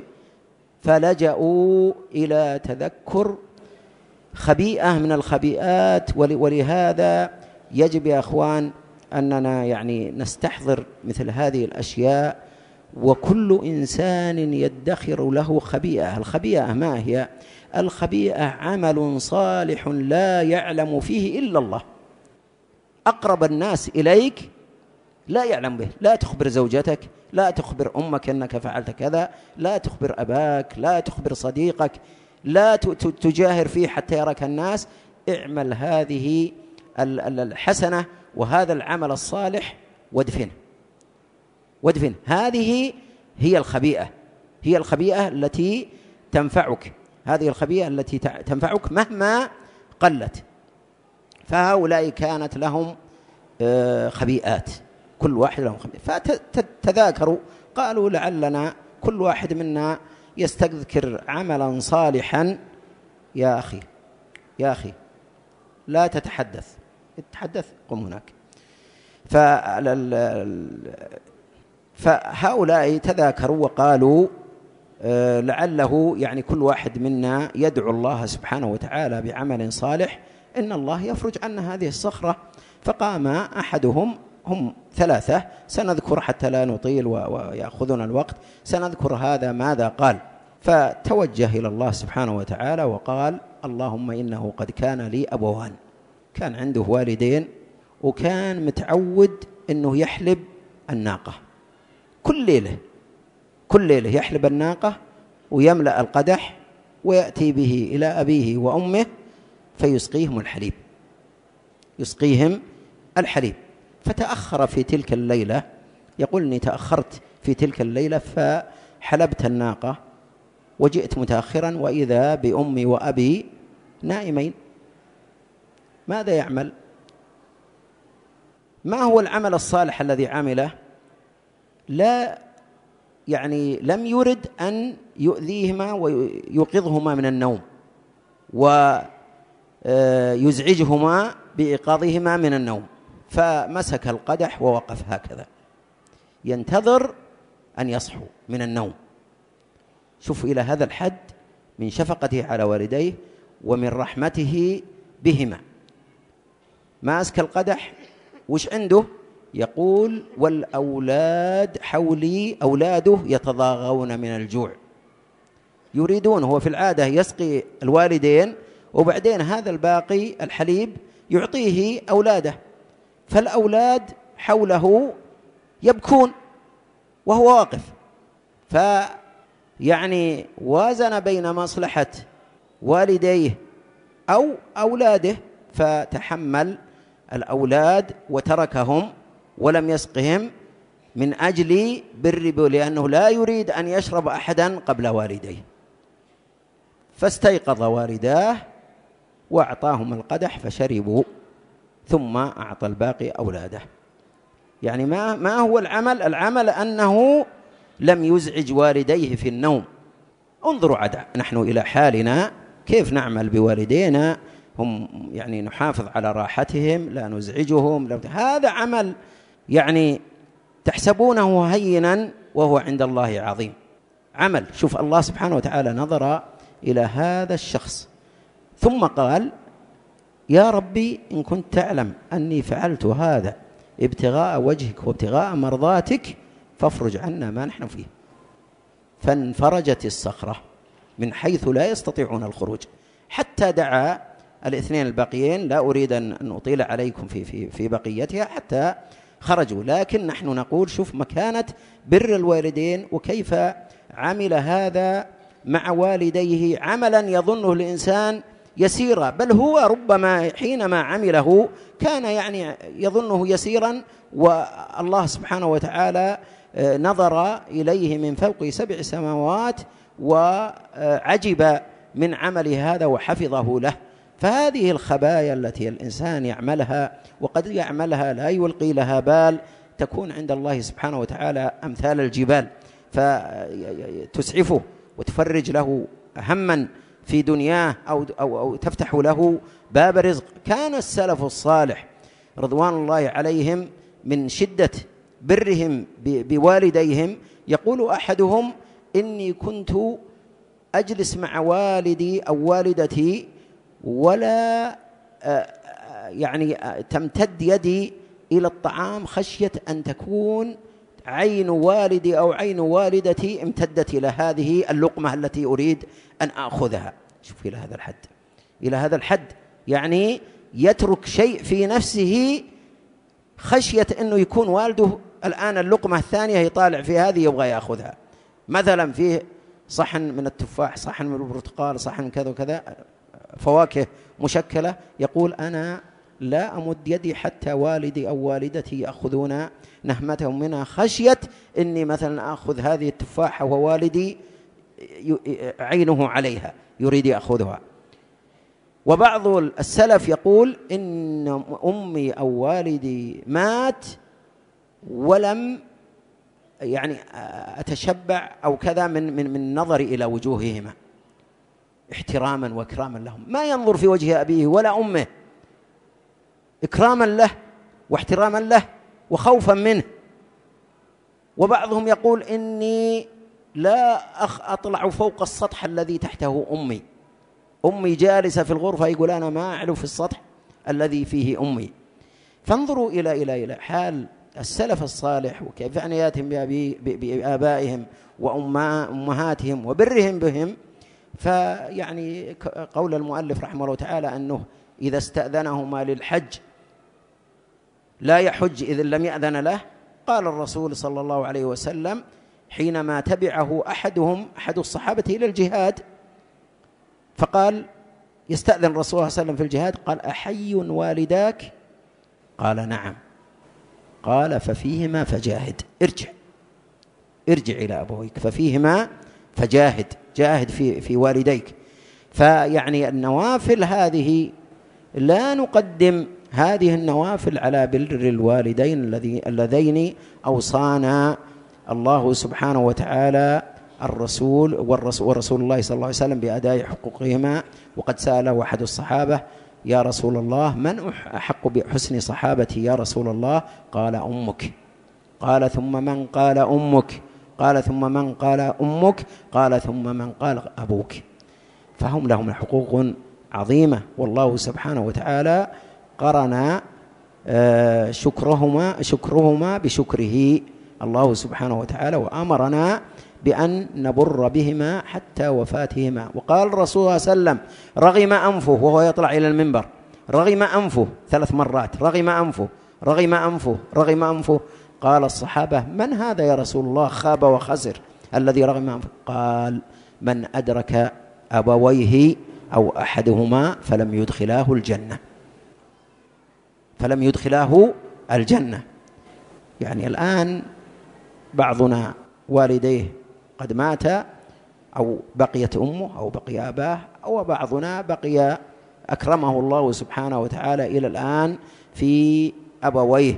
Speaker 3: فلجأوا إلى تذكر خبيئة من الخبيئات. ولهذا يجب يا أخوان أننا يعني نستحضر مثل هذه الأشياء، وكل إنسان يدخر له خبيئة. الخبيئة ما هي؟ الخبيئة عمل صالح لا يعلم فيه إلا الله، أقرب الناس إليك لا يعلم به. لا تخبر زوجتك، لا تخبر أمك أنك فعلت كذا، لا تخبر أباك، لا تخبر صديقك، لا تجاهر فيه حتى يراك الناس. اعمل هذه الحسنة وهذا العمل الصالح وادفنه وادفن. هذه هي الخبيئة، هي الخبيئة التي تنفعك، هذه الخبيئة التي تنفعك مهما قلت. فهؤلاء كانت لهم خبيئات، كل واحد لهم خبيئة. فتذاكروا قالوا لعلنا كل واحد منا يستذكر عملا صالحا. يا أخي يا أخي لا تتحدث، تتحدث قم هناك. فهؤلاء تذاكروا وقالوا لعله يعني كل واحد منا يدعو الله سبحانه وتعالى بعمل صالح إن الله يفرج عنا هذه الصخرة. فقام أحدهم، هم ثلاثة سنذكر حتى لا نطيل ويأخذنا الوقت، سنذكر هذا ماذا قال. فتوجه إلى الله سبحانه وتعالى وقال اللهم إنه قد كان لي أبوان، كان عنده والدين وكان متعود أنه يحلب الناقة كل ليلة، كل ليلة يحلب الناقة ويملأ القدح ويأتي به إلى أبيه وأمه فيسقيهم الحليب، يسقيهم الحليب. فتأخر في تلك الليلة، يقول إني تأخرت في تلك الليلة فحلبت الناقة وجئت متأخرا وإذا بأمي وأبي نائمين. ماذا يعمل؟ ما هو العمل الصالح الذي عمله؟ لا يعني لم يرد أن يؤذيهما ويوقظهما من النوم ويزعجهما بإيقاظهما من النوم، فمسك القدح ووقف هكذا ينتظر أن يصحوا من النوم. شوف إلى هذا الحد من شفقته على والديه ومن رحمته بهما. ماسك القدح وش عنده؟ يقول والأولاد حولي، أولاده يتضاغون من الجوع، يريدون، هو في العادة يسقي الوالدين وبعدين هذا الباقي الحليب يعطيه أولاده، فالأولاد حوله يبكون وهو واقف، فيعني وازن بين مصلحة والديه أو أولاده، فتحمل الأولاد وتركهم ولم يسقهم من أجل بر، لأنه لا يريد أن يشرب أحدا قبل والديه. فاستيقظ والداه وأعطاهم القدح فشربوا، ثم أعطى الباقي أولاده. يعني ما ما هو العمل؟ العمل أنه لم يزعج والديه في النوم. انظروا عدا نحن إلى حالنا كيف نعمل بوالدينا، هم يعني نحافظ على راحتهم، لا نزعجهم، لا، هذا عمل يعني تحسبونه هينا وهو عند الله عظيم. عمل، شوف الله سبحانه وتعالى نظر إلى هذا الشخص ثم قال يا ربي إن كنت تعلم أني فعلت هذا ابتغاء وجهك وابتغاء مرضاتك فافرج عنا ما نحن فيه. فانفرجت الصخرة من حيث لا يستطيعون الخروج، حتى دعا الاثنين الباقيين، لا أريد أن أطيل عليكم في, في, في بقيتها، حتى خرجوا. لكن نحن نقول شوف مكانة بر الوالدين وكيف عمل هذا مع والديه عملا يظنه الإنسان يسيرا، بل هو ربما حينما عمله كان يعني يظنه يسيرا، والله سبحانه وتعالى نظر إليه من فوق سبع سماوات وعجب من عمل هذا وحفظه له. فهذه الخبايا التي الإنسان يعملها وقد يعملها لا يلقي لها بال تكون عند الله سبحانه وتعالى أمثال الجبال، فتسعفه وتفرج له هما في دنياه أو, أو, أو تفتح له باب رزق. كان السلف الصالح رضوان الله عليهم من شدة برهم بوالديهم يقول أحدهم إني كنت أجلس مع والدي أو والدتي ولا يعني تمتد يدي إلى الطعام خشية أن تكون عين والدي أو عين والدتي امتدت إلى هذه اللقمة التي أريد أن أخذها. شوف إلى هذا الحد، إلى هذا الحد يعني يترك شيء في نفسه خشية أنه يكون والده الآن اللقمة الثانية يطالع في هذه يبغى يأخذها، مثلا فيه صحن من التفاح، صحن من البرتقال، صحن من كذا وكذا، فواكه مشكلة، يقول أنا لا أمد يدي حتى والدي أو والدتي يأخذون نهمتهم منها خشية أني مثلا أخذ هذه التفاحة ووالدي عينه عليها يريد يأخذها. وبعض السلف يقول إن أمي أو والدي مات ولم يعني أتشبع أو كذا من من من نظري إلى وجوههما احتراما واكراما لهم، ما ينظر في وجه أبيه ولا أمه، إكراما له واحتراما له وخوفا منه. وبعضهم يقول إني لا أخ أطلع فوق السطح الذي تحته أمي، أمي جالسة في الغرفة يقول أنا ما أعلو في السطح الذي فيه أمي. فانظروا إلى إلى إلى حال السلف الصالح وكيف عنايتهم بآبائهم وأمهاتهم وبرهم بهم. فيعني قول المؤلف رحمه الله تعالى أنه إذا استأذنهما للحج لا يحج إذ لم يأذن له. قال الرسول صلى الله عليه وسلم حينما تبعه أحدهم أحد الصحابة إلى الجهاد فقال يستأذن الرسول صلى الله عليه وسلم في الجهاد، قال أحي والداك؟ قال نعم. قال ففيهما فجاهد، ارجع ارجع إلى أبويك ففيهما فجاهد، جاهد في في والديك. فيعني النوافل هذه لا نقدم هذه النوافل على بر الوالدين الذي اللذين أوصانا الله سبحانه وتعالى الرسول ورسول الله صلى الله عليه وسلم بأداء حقوقهما. وقد سأله أحد الصحابة: يا رسول الله، من أحق بحسن صحابتي يا رسول الله؟ قال: أمك. قال: ثم من؟ قال: أمك. قال: ثم من؟ قال: أمك. قال: ثم من؟ قال: أبوك. فهم لهم حقوق عظيمة، والله سبحانه وتعالى قرن شكرهما شكرهما بشكره الله سبحانه وتعالى، وأمرنا بأن نبر بهما حتى وفاتهما. وقال الرسول صلى الله عليه وسلم: رغم أنفه وهو يطلع إلى المنبر، رغم أنفه ثلاث مرات، رغم أنفه رغم أنفه رغم أنفه. قال الصحابة: من هذا يا رسول الله خاب وخسر الذي رغم أنفه؟ قال: من أدرك أبويه أو أحدهما فلم يدخلاه الجنة، فلم يدخلاه الجنة. يعني الآن بعضنا والديه قد مات، أو بقيت أمه أو بقي أباه، أو بعضنا بقي أكرمه الله سبحانه وتعالى إلى الآن في أبويه،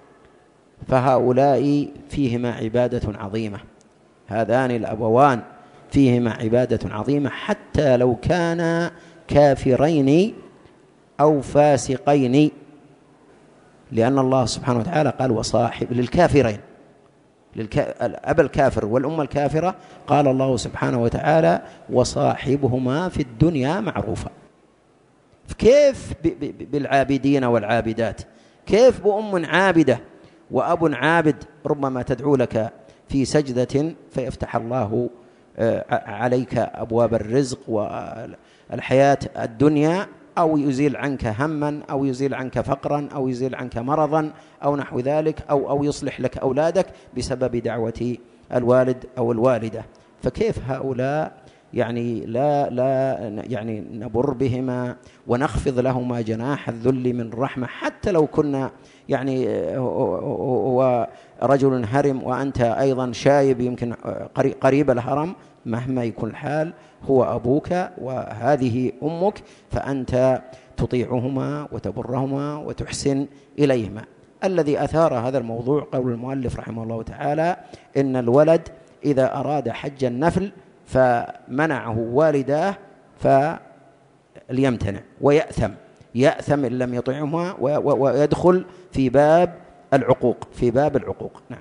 Speaker 3: فهؤلاء فيهما عبادة عظيمة. هذان الأبوان فيهما عبادة عظيمة، حتى لو كانا كافرين أو فاسقين، لأن الله سبحانه وتعالى قال: وصاحب للكافرين، الأب الكافر والأم الكافرة، قال الله سبحانه وتعالى: وصاحبهما في الدنيا معروفا. كيف بالعابدين والعابدات؟ كيف بأم عابدة وأب عابد ربما تدعو لك في سجدة فيفتح الله عليك أبواب الرزق والحياة الدنيا، أو يزيل عنك هما، أو يزيل عنك فقرا، أو يزيل عنك مرضا، أو نحو ذلك، أو, أو يصلح لك أولادك بسبب دعوة الوالد أو الوالدة. فكيف هؤلاء يعني لا لا يعني نبر بهما ونخفض لهما جناح الذل من الرحمة، حتى لو كنا يعني هو رجل هرم وأنت أيضا شايب يمكن قريب الهرم، مهما يكون الحال هو أبوك وهذه أمك، فأنت تطيعهما وتبرهما وتحسن إليهما. الذي أثار هذا الموضوع قول المؤلف رحمه الله تعالى: إن الولد إذا أراد حج النفل فمنعه والداه فليمتنع ويأثم، يأثم إن لم يطعهما، ويدخل في باب العقوق، في باب العقوق. نعم.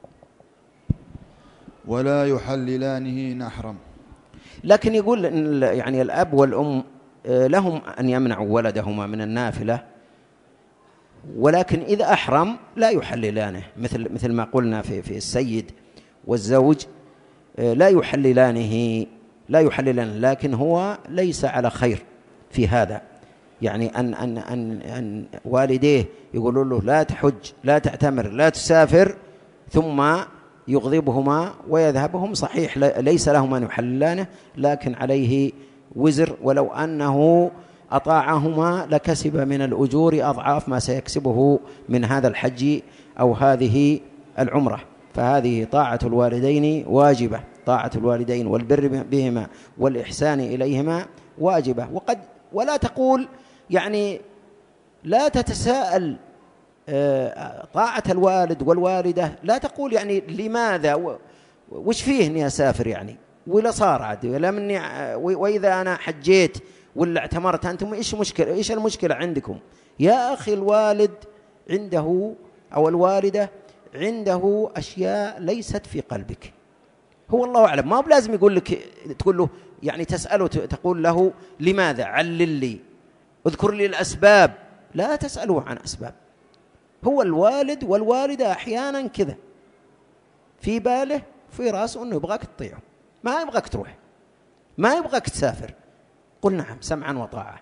Speaker 2: ولا يحللانه نحرا.
Speaker 3: لكن يقول إن يعني الأب والأم لهم أن يمنعوا ولدهما من النافلة، ولكن إذا أحرم لا يحللانه، مثل مثل ما قلنا في في السيد والزوج لا يحللانه لا يحللانه لكن هو ليس على خير في هذا. يعني أن أن أن أن والديه يقولوا له لا تحج، لا تعتمر، لا تسافر، ثم يغضبهما ويذهبهم، صحيح ليس لهم أن يحللانه، لكن عليه وزر، ولو أنه أطاعهما لكسب من الأجور أضعاف ما سيكسبه من هذا الحج أو هذه العمرة. فهذه طاعة الوالدين واجبة، طاعة الوالدين والبر بهما والإحسان إليهما واجبة. وقد ولا تقول يعني لا تتساءل طاعة الوالد والوالدة، لا تقول يعني لماذا وش فيه إني أسافر يعني، ولا صار عاد ولا مني، وإذا أنا حجيت ولا اعتمرت أنتم إيش مشكلة؟ إيش المشكلة عندكم؟ يا أخي الوالد عنده أو الوالدة عنده أشياء ليست في قلبك، هو الله أعلم. ما بلازم يقول لك تقول له يعني تسأله تقول له لماذا، علل لي، اذكر لي الأسباب، لا تسأله عن أسباب. هو الوالد والوالدة أحيانا كذا في باله في رأسه أنه يبغاك تطيعه، ما يبغاك تروح، ما يبغاك تسافر، قل نعم سمعا وطاعة.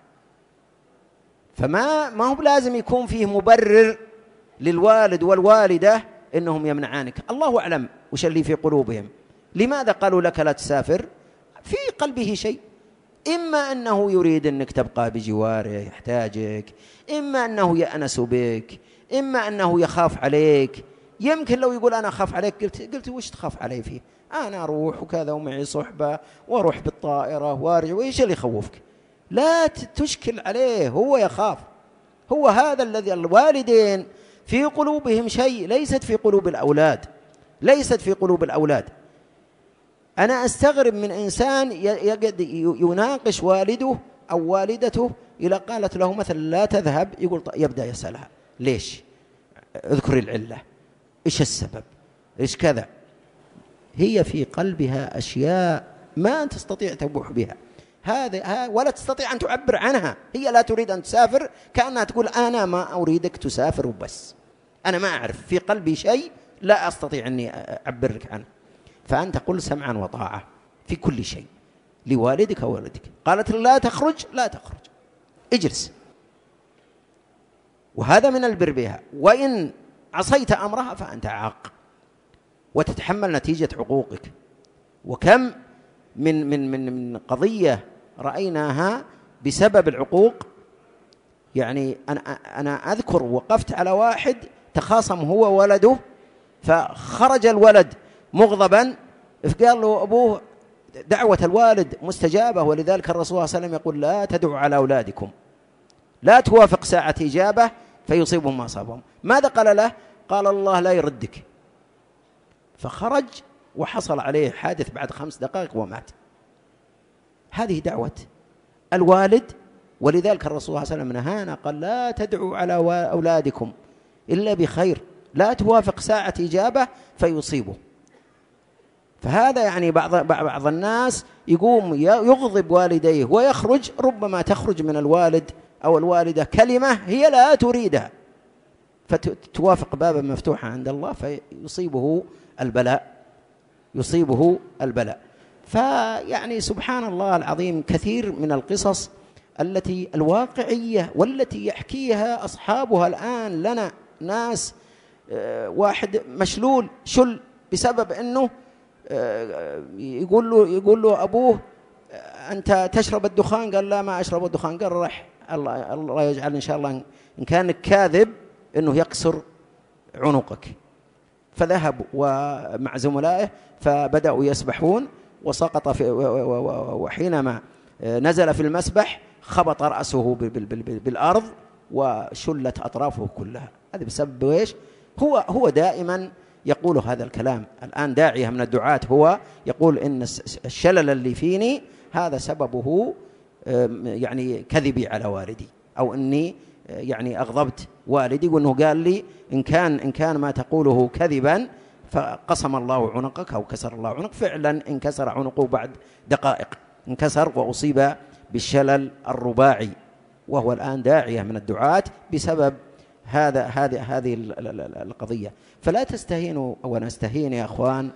Speaker 3: فما ما هو لازم يكون فيه مبرر للوالد والوالدة إنهم يمنعانك. الله أعلم وش اللي في قلوبهم، لماذا قالوا لك لا تسافر؟ في قلبه شيء، إما أنه يريد أنك تبقى بجواره يحتاجك، إما أنه يأنس بك، إما أنه يخاف عليك. يمكن لو يقول أنا أخاف عليك قلت, قلت وش تخاف علي فيه؟ أنا أروح وكذا ومعي صحبة وأروح بالطائرة وارجع، وإيش اللي يخوفك؟ لا تشكل عليه، هو يخاف. هو هذا الذي الوالدين في قلوبهم شيء ليست في قلوب الأولاد، ليست في قلوب الأولاد. أنا أستغرب من إنسان يناقش والده أو والدته إذا قالت له مثلا لا تذهب، يقول يبدأ يسألها ليش، اذكر العلة، إيش السبب، إيش كذا. هي في قلبها أشياء ما تستطيع تبوح بها، هذا ولا تستطيع أن تعبر عنها. هي لا تريد أن تسافر، كأنها تقول أنا ما أريدك تسافر وبس، أنا ما أعرف، في قلبي شيء لا أستطيع أني أعبرك عنه. فأنت قل سمعا وطاعة في كل شيء لوالدك وولدك. قالت لا تخرج، لا تخرج، اجلس. وهذا من البر بها. وإن عصيت أمرها فأنت عاق وتتحمل نتيجة عقوقك. وكم من من من من قضية رأيناها بسبب العقوق. يعني أنا أنا أذكر وقفت على واحد تخاصم هو وولده، فخرج الولد مغضبا، فقال له أبوه دعوة الوالد مستجابة، ولذلك الرسول صلى الله عليه وسلم يقول لا تدعوا على أولادكم، لا توافق ساعة إجابة فيصيبهم ما أصابهم. ماذا قال له؟ قال الله لا يردك. فخرج وحصل عليه حادث بعد خمس دقائق ومات. هذه دعوة الوالد. ولذلك الرسول صلى الله عليه وسلم نهانا، قال لا تدعوا على أولادكم إلا بخير، لا توافق ساعة إجابة فيصيبه. فهذا يعني بعض بعض الناس يقوم يغضب والديه ويخرج، ربما تخرج من الوالد أو الوالدة كلمة هي لا تريدها فتوافق بابا مفتوحا عند الله فيصيبه البلاء، يصيبه البلاء. فيعني سبحان الله العظيم كثير من القصص التي الواقعية والتي يحكيها أصحابها الآن لنا. ناس واحد مشلول شل بسبب أنه يقول له يقول له أبوه أنت تشرب الدخان، قال لا ما أشرب الدخان، قال رح الله الله يجعل إن شاء الله إن كان كاذب أنه يكسر عنقك. فذهب ومع زملائه فبدأوا يسبحون، وسقط في وحينما نزل في المسبح خبط رأسه بالأرض وشلت أطرافه كلها. هذا بسبب إيش؟ هو هو دائما يقول هذا الكلام. الآن داعية من الدعاة هو يقول إن الشلل اللي فيني هذا سببه يعني كذبي على والدي، أو إني يعني أغضبت والدي وأنه قال لي إن كان إن كان ما تقوله كذبا فقسم الله عنقك أو كسر الله عنق. فعلا انكسر عنقه بعد دقائق، انكسر وأصيب بالشلل الرباعي، وهو الآن داعية من الدعاة بسبب هذا هذه هذه القضية. فلا تستهينوا أو نستهين يا أخوان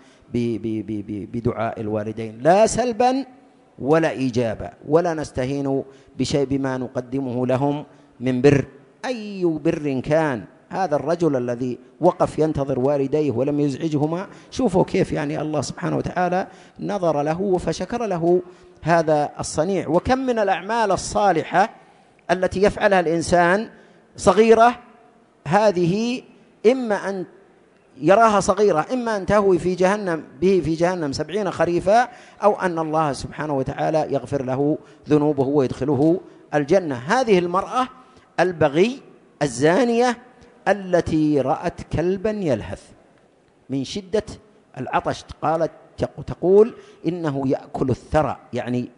Speaker 3: بدعاء الوالدين، لا سلبا ولا إيجابا، ولا نستهين بشيء بما نقدمه لهم من بر، أي بر كان. هذا الرجل الذي وقف ينتظر والديه ولم يزعجهما، شوفوا كيف يعني الله سبحانه وتعالى نظر له فشكر له هذا الصنيع. وكم من الأعمال الصالحة التي يفعلها الإنسان صغيرة، هذه إما أن يراها صغيرة، إما أن تهوي في جهنم به في جهنم سبعين خريفا، أو أن الله سبحانه وتعالى يغفر له ذنوبه ويدخله الجنة. هذه المرأة البغي الزانية التي رأت كلبا يلهث من شدة العطش، قالت تقول إنه يأكل الثرى، يعني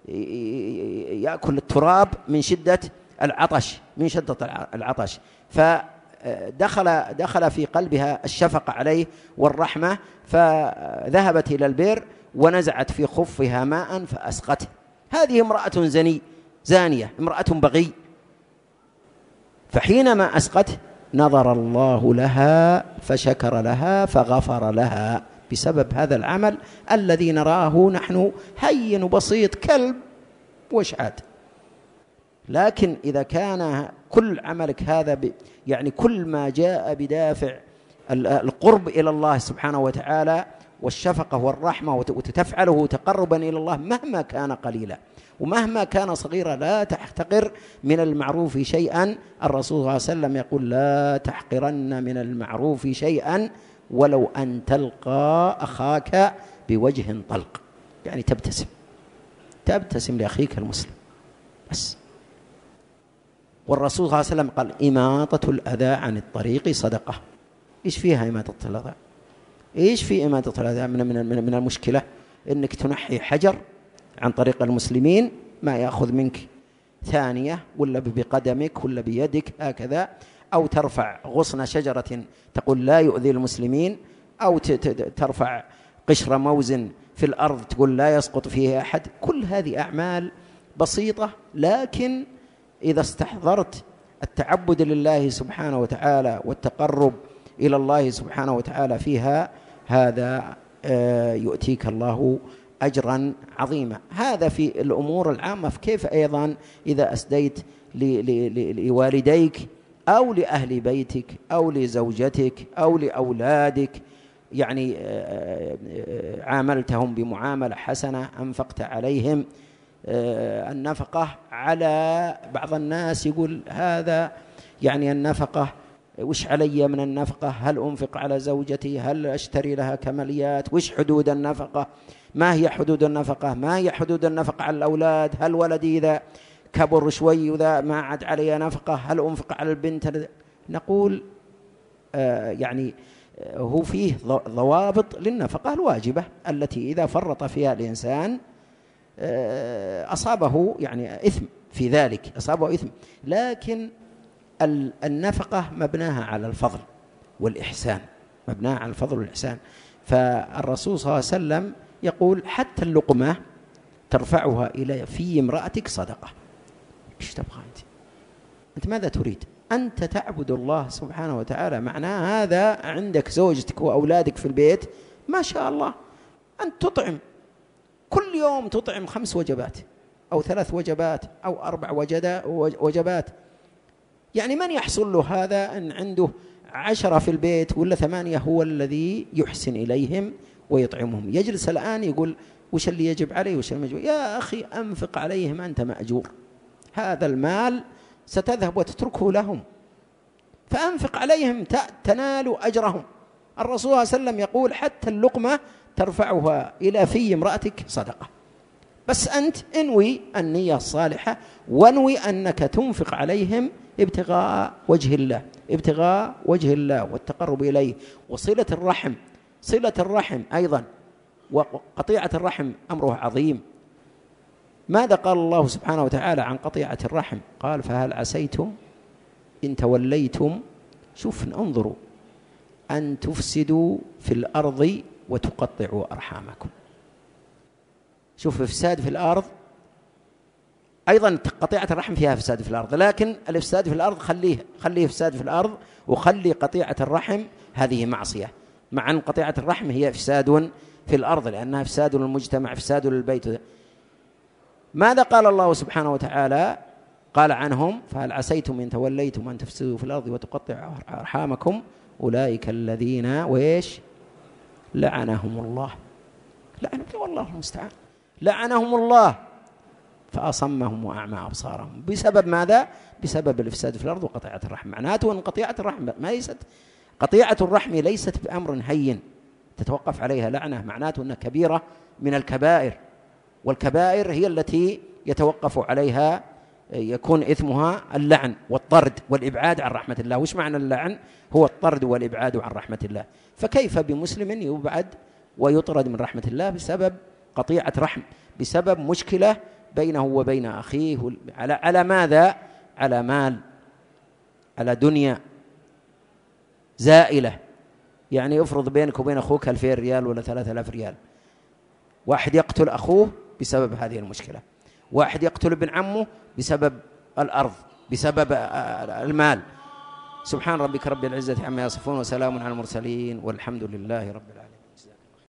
Speaker 3: يأكل التراب من شدة العطش، من شدة العطش. فدخل دخل في قلبها الشفقة عليه والرحمة، فذهبت إلى البئر ونزعت في خفها ماء فأسقته. هذه امرأة زني زانية، امرأة بغي. فحينما أسقته نظر الله لها فشكر لها فغفر لها بسبب هذا العمل الذي نراه نحن هين بسيط كلب وش عاد. لكن إذا كان كل عملك هذا يعني كل ما جاء بدافع القرب إلى الله سبحانه وتعالى والشفقة والرحمة وتتفعله تقربا إلى الله مهما كان قليلا ومهما كان صغيرا، لا تحتقر من المعروف شيئا. الرسول صلى الله عليه وسلم يقول لا تحقرن من المعروف شيئا ولو أن تلقى أخاك بوجه طلق، يعني تبتسم تبتسم لأخيك المسلم بس. والرسول صلى الله عليه وسلم قال إماطة الأذى عن الطريق صدقة. إيش فيها إماطة الأذى؟ إيش في إماطة الأذى من, من, من, من المشكلة؟ إنك تنحي حجر عن طريق المسلمين ما يأخذ منك ثانية، ولا بقدمك ولا بيدك هكذا، أو ترفع غصن شجرة تقول لا يؤذي المسلمين، أو ترفع قشر موز في الأرض تقول لا يسقط فيه أحد. كل هذه أعمال بسيطة، لكن إذا استحضرت التعبد لله سبحانه وتعالى والتقرب إلى الله سبحانه وتعالى فيها، هذا يؤتيك الله أجرا عظيما. هذا في الأمور العامة. فكيف أيضا إذا أسديت لوالديك أو لأهل بيتك أو لزوجتك أو لأولادك، يعني عاملتهم بمعاملة حسنة، أنفقت عليهم. النفقة على بعض الناس يقول هذا يعني النفقة وش علي من النفقة؟ هل أنفق على زوجتي؟ هل أشتري لها كماليات؟ وش حدود النفقة؟ ما هي حدود النفقة؟ ما هي حدود النفقة على الأولاد؟ هل ولدي إذا كبر شوي وذا ما عاد علي نفقة هل أنفق على البنت؟ نقول آه يعني آه هو فيه ضوابط للنفقة الواجبة التي إذا فرط فيها الإنسان آه أصابه يعني إثم في ذلك، أصابه إثم. لكن النفقة مبناها على الفضل والإحسان، مبناها على الفضل والإحسان. فالرسول صلى الله عليه وسلم يقول حتى اللقمة ترفعها إلى في امرأتك صدقة. إيش تبغى أنت؟ أنت ماذا تريد؟ أنت تعبد الله سبحانه وتعالى، معناه هذا عندك زوجتك وأولادك في البيت ما شاء الله، أنت تطعم كل يوم، تطعم خمس وجبات أو ثلاث وجبات أو أربع وجبات. يعني من يحصل له هذا أن عنده عشرة في البيت ولا ثمانية هو الذي يحسن إليهم ويطعمهم؟ يجلس الآن يقول وش اللي يجب عليه وش اللي يجب؟ يا أخي أنفق عليهم، أنت مأجور، هذا المال ستذهب وتتركه لهم، فأنفق عليهم تنال أجرهم. الرسول صلى الله عليه وسلم يقول حتى اللقمة ترفعها إلى في امرأتك صدقة. بس أنت انوي النية الصالحة، وانوي أنك تنفق عليهم ابتغاء وجه الله، ابتغاء وجه الله والتقرب إليه وصلة الرحم. صلة الرحم أيضا وقطيعة الرحم أمره عظيم. ماذا قال الله سبحانه وتعالى عن قطيعة الرحم؟ قال فهل عسيتم إن توليتم، شوف انظروا، أن تفسدوا في الأرض وتقطعوا أرحامكم. شوف إفساد في الأرض، أيضا قطيعة الرحم فيها إفساد في الأرض، لكن الإفساد في الأرض خليه خليه إفساد في الأرض، وخلي قطيعة الرحم هذه معصية، مع أن قطيعة الرحم هي إفساد في الأرض لأنها إفساد للمجتمع، إفساد للبيت. ماذا قال الله سبحانه وتعالى؟ قال عنهم فهل عسيتم إن توليتم أن تفسدوا في الأرض وتقطعوا أرحامكم أولئك الذين ويش لعنهم الله، لعنهم والله المستعان، لعنهم الله فأصمهم وأعمى أبصارهم. بسبب ماذا؟ بسبب الإفساد في الأرض وقطيعة الرحم. معناته أن قطيعة الرحم ما ليست قطيعة الرحم ليست بأمر هين تتوقف عليها لعنة، معناته أنها كبيرة من الكبائر، والكبائر هي التي يتوقف عليها يكون إثمها اللعن والطرد والإبعاد عن رحمة الله. وش معنى اللعن؟ هو الطرد والإبعاد عن رحمة الله. فكيف بمسلم يبعد ويطرد من رحمة الله بسبب قطيعة رحم، بسبب مشكلة بينه وبين أخيه، على على ماذا؟ على مال، على دنيا زائلة. يعني افرض بينك وبين أخوك ألفين ريال ولا ثلاثة آلاف ريال، واحد يقتل أخوه بسبب هذه المشكلة، واحد يقتل ابن عمه بسبب الأرض، بسبب المال. سبحان ربك رب العزة عما يصفون وسلام على المرسلين والحمد لله رب العالمين.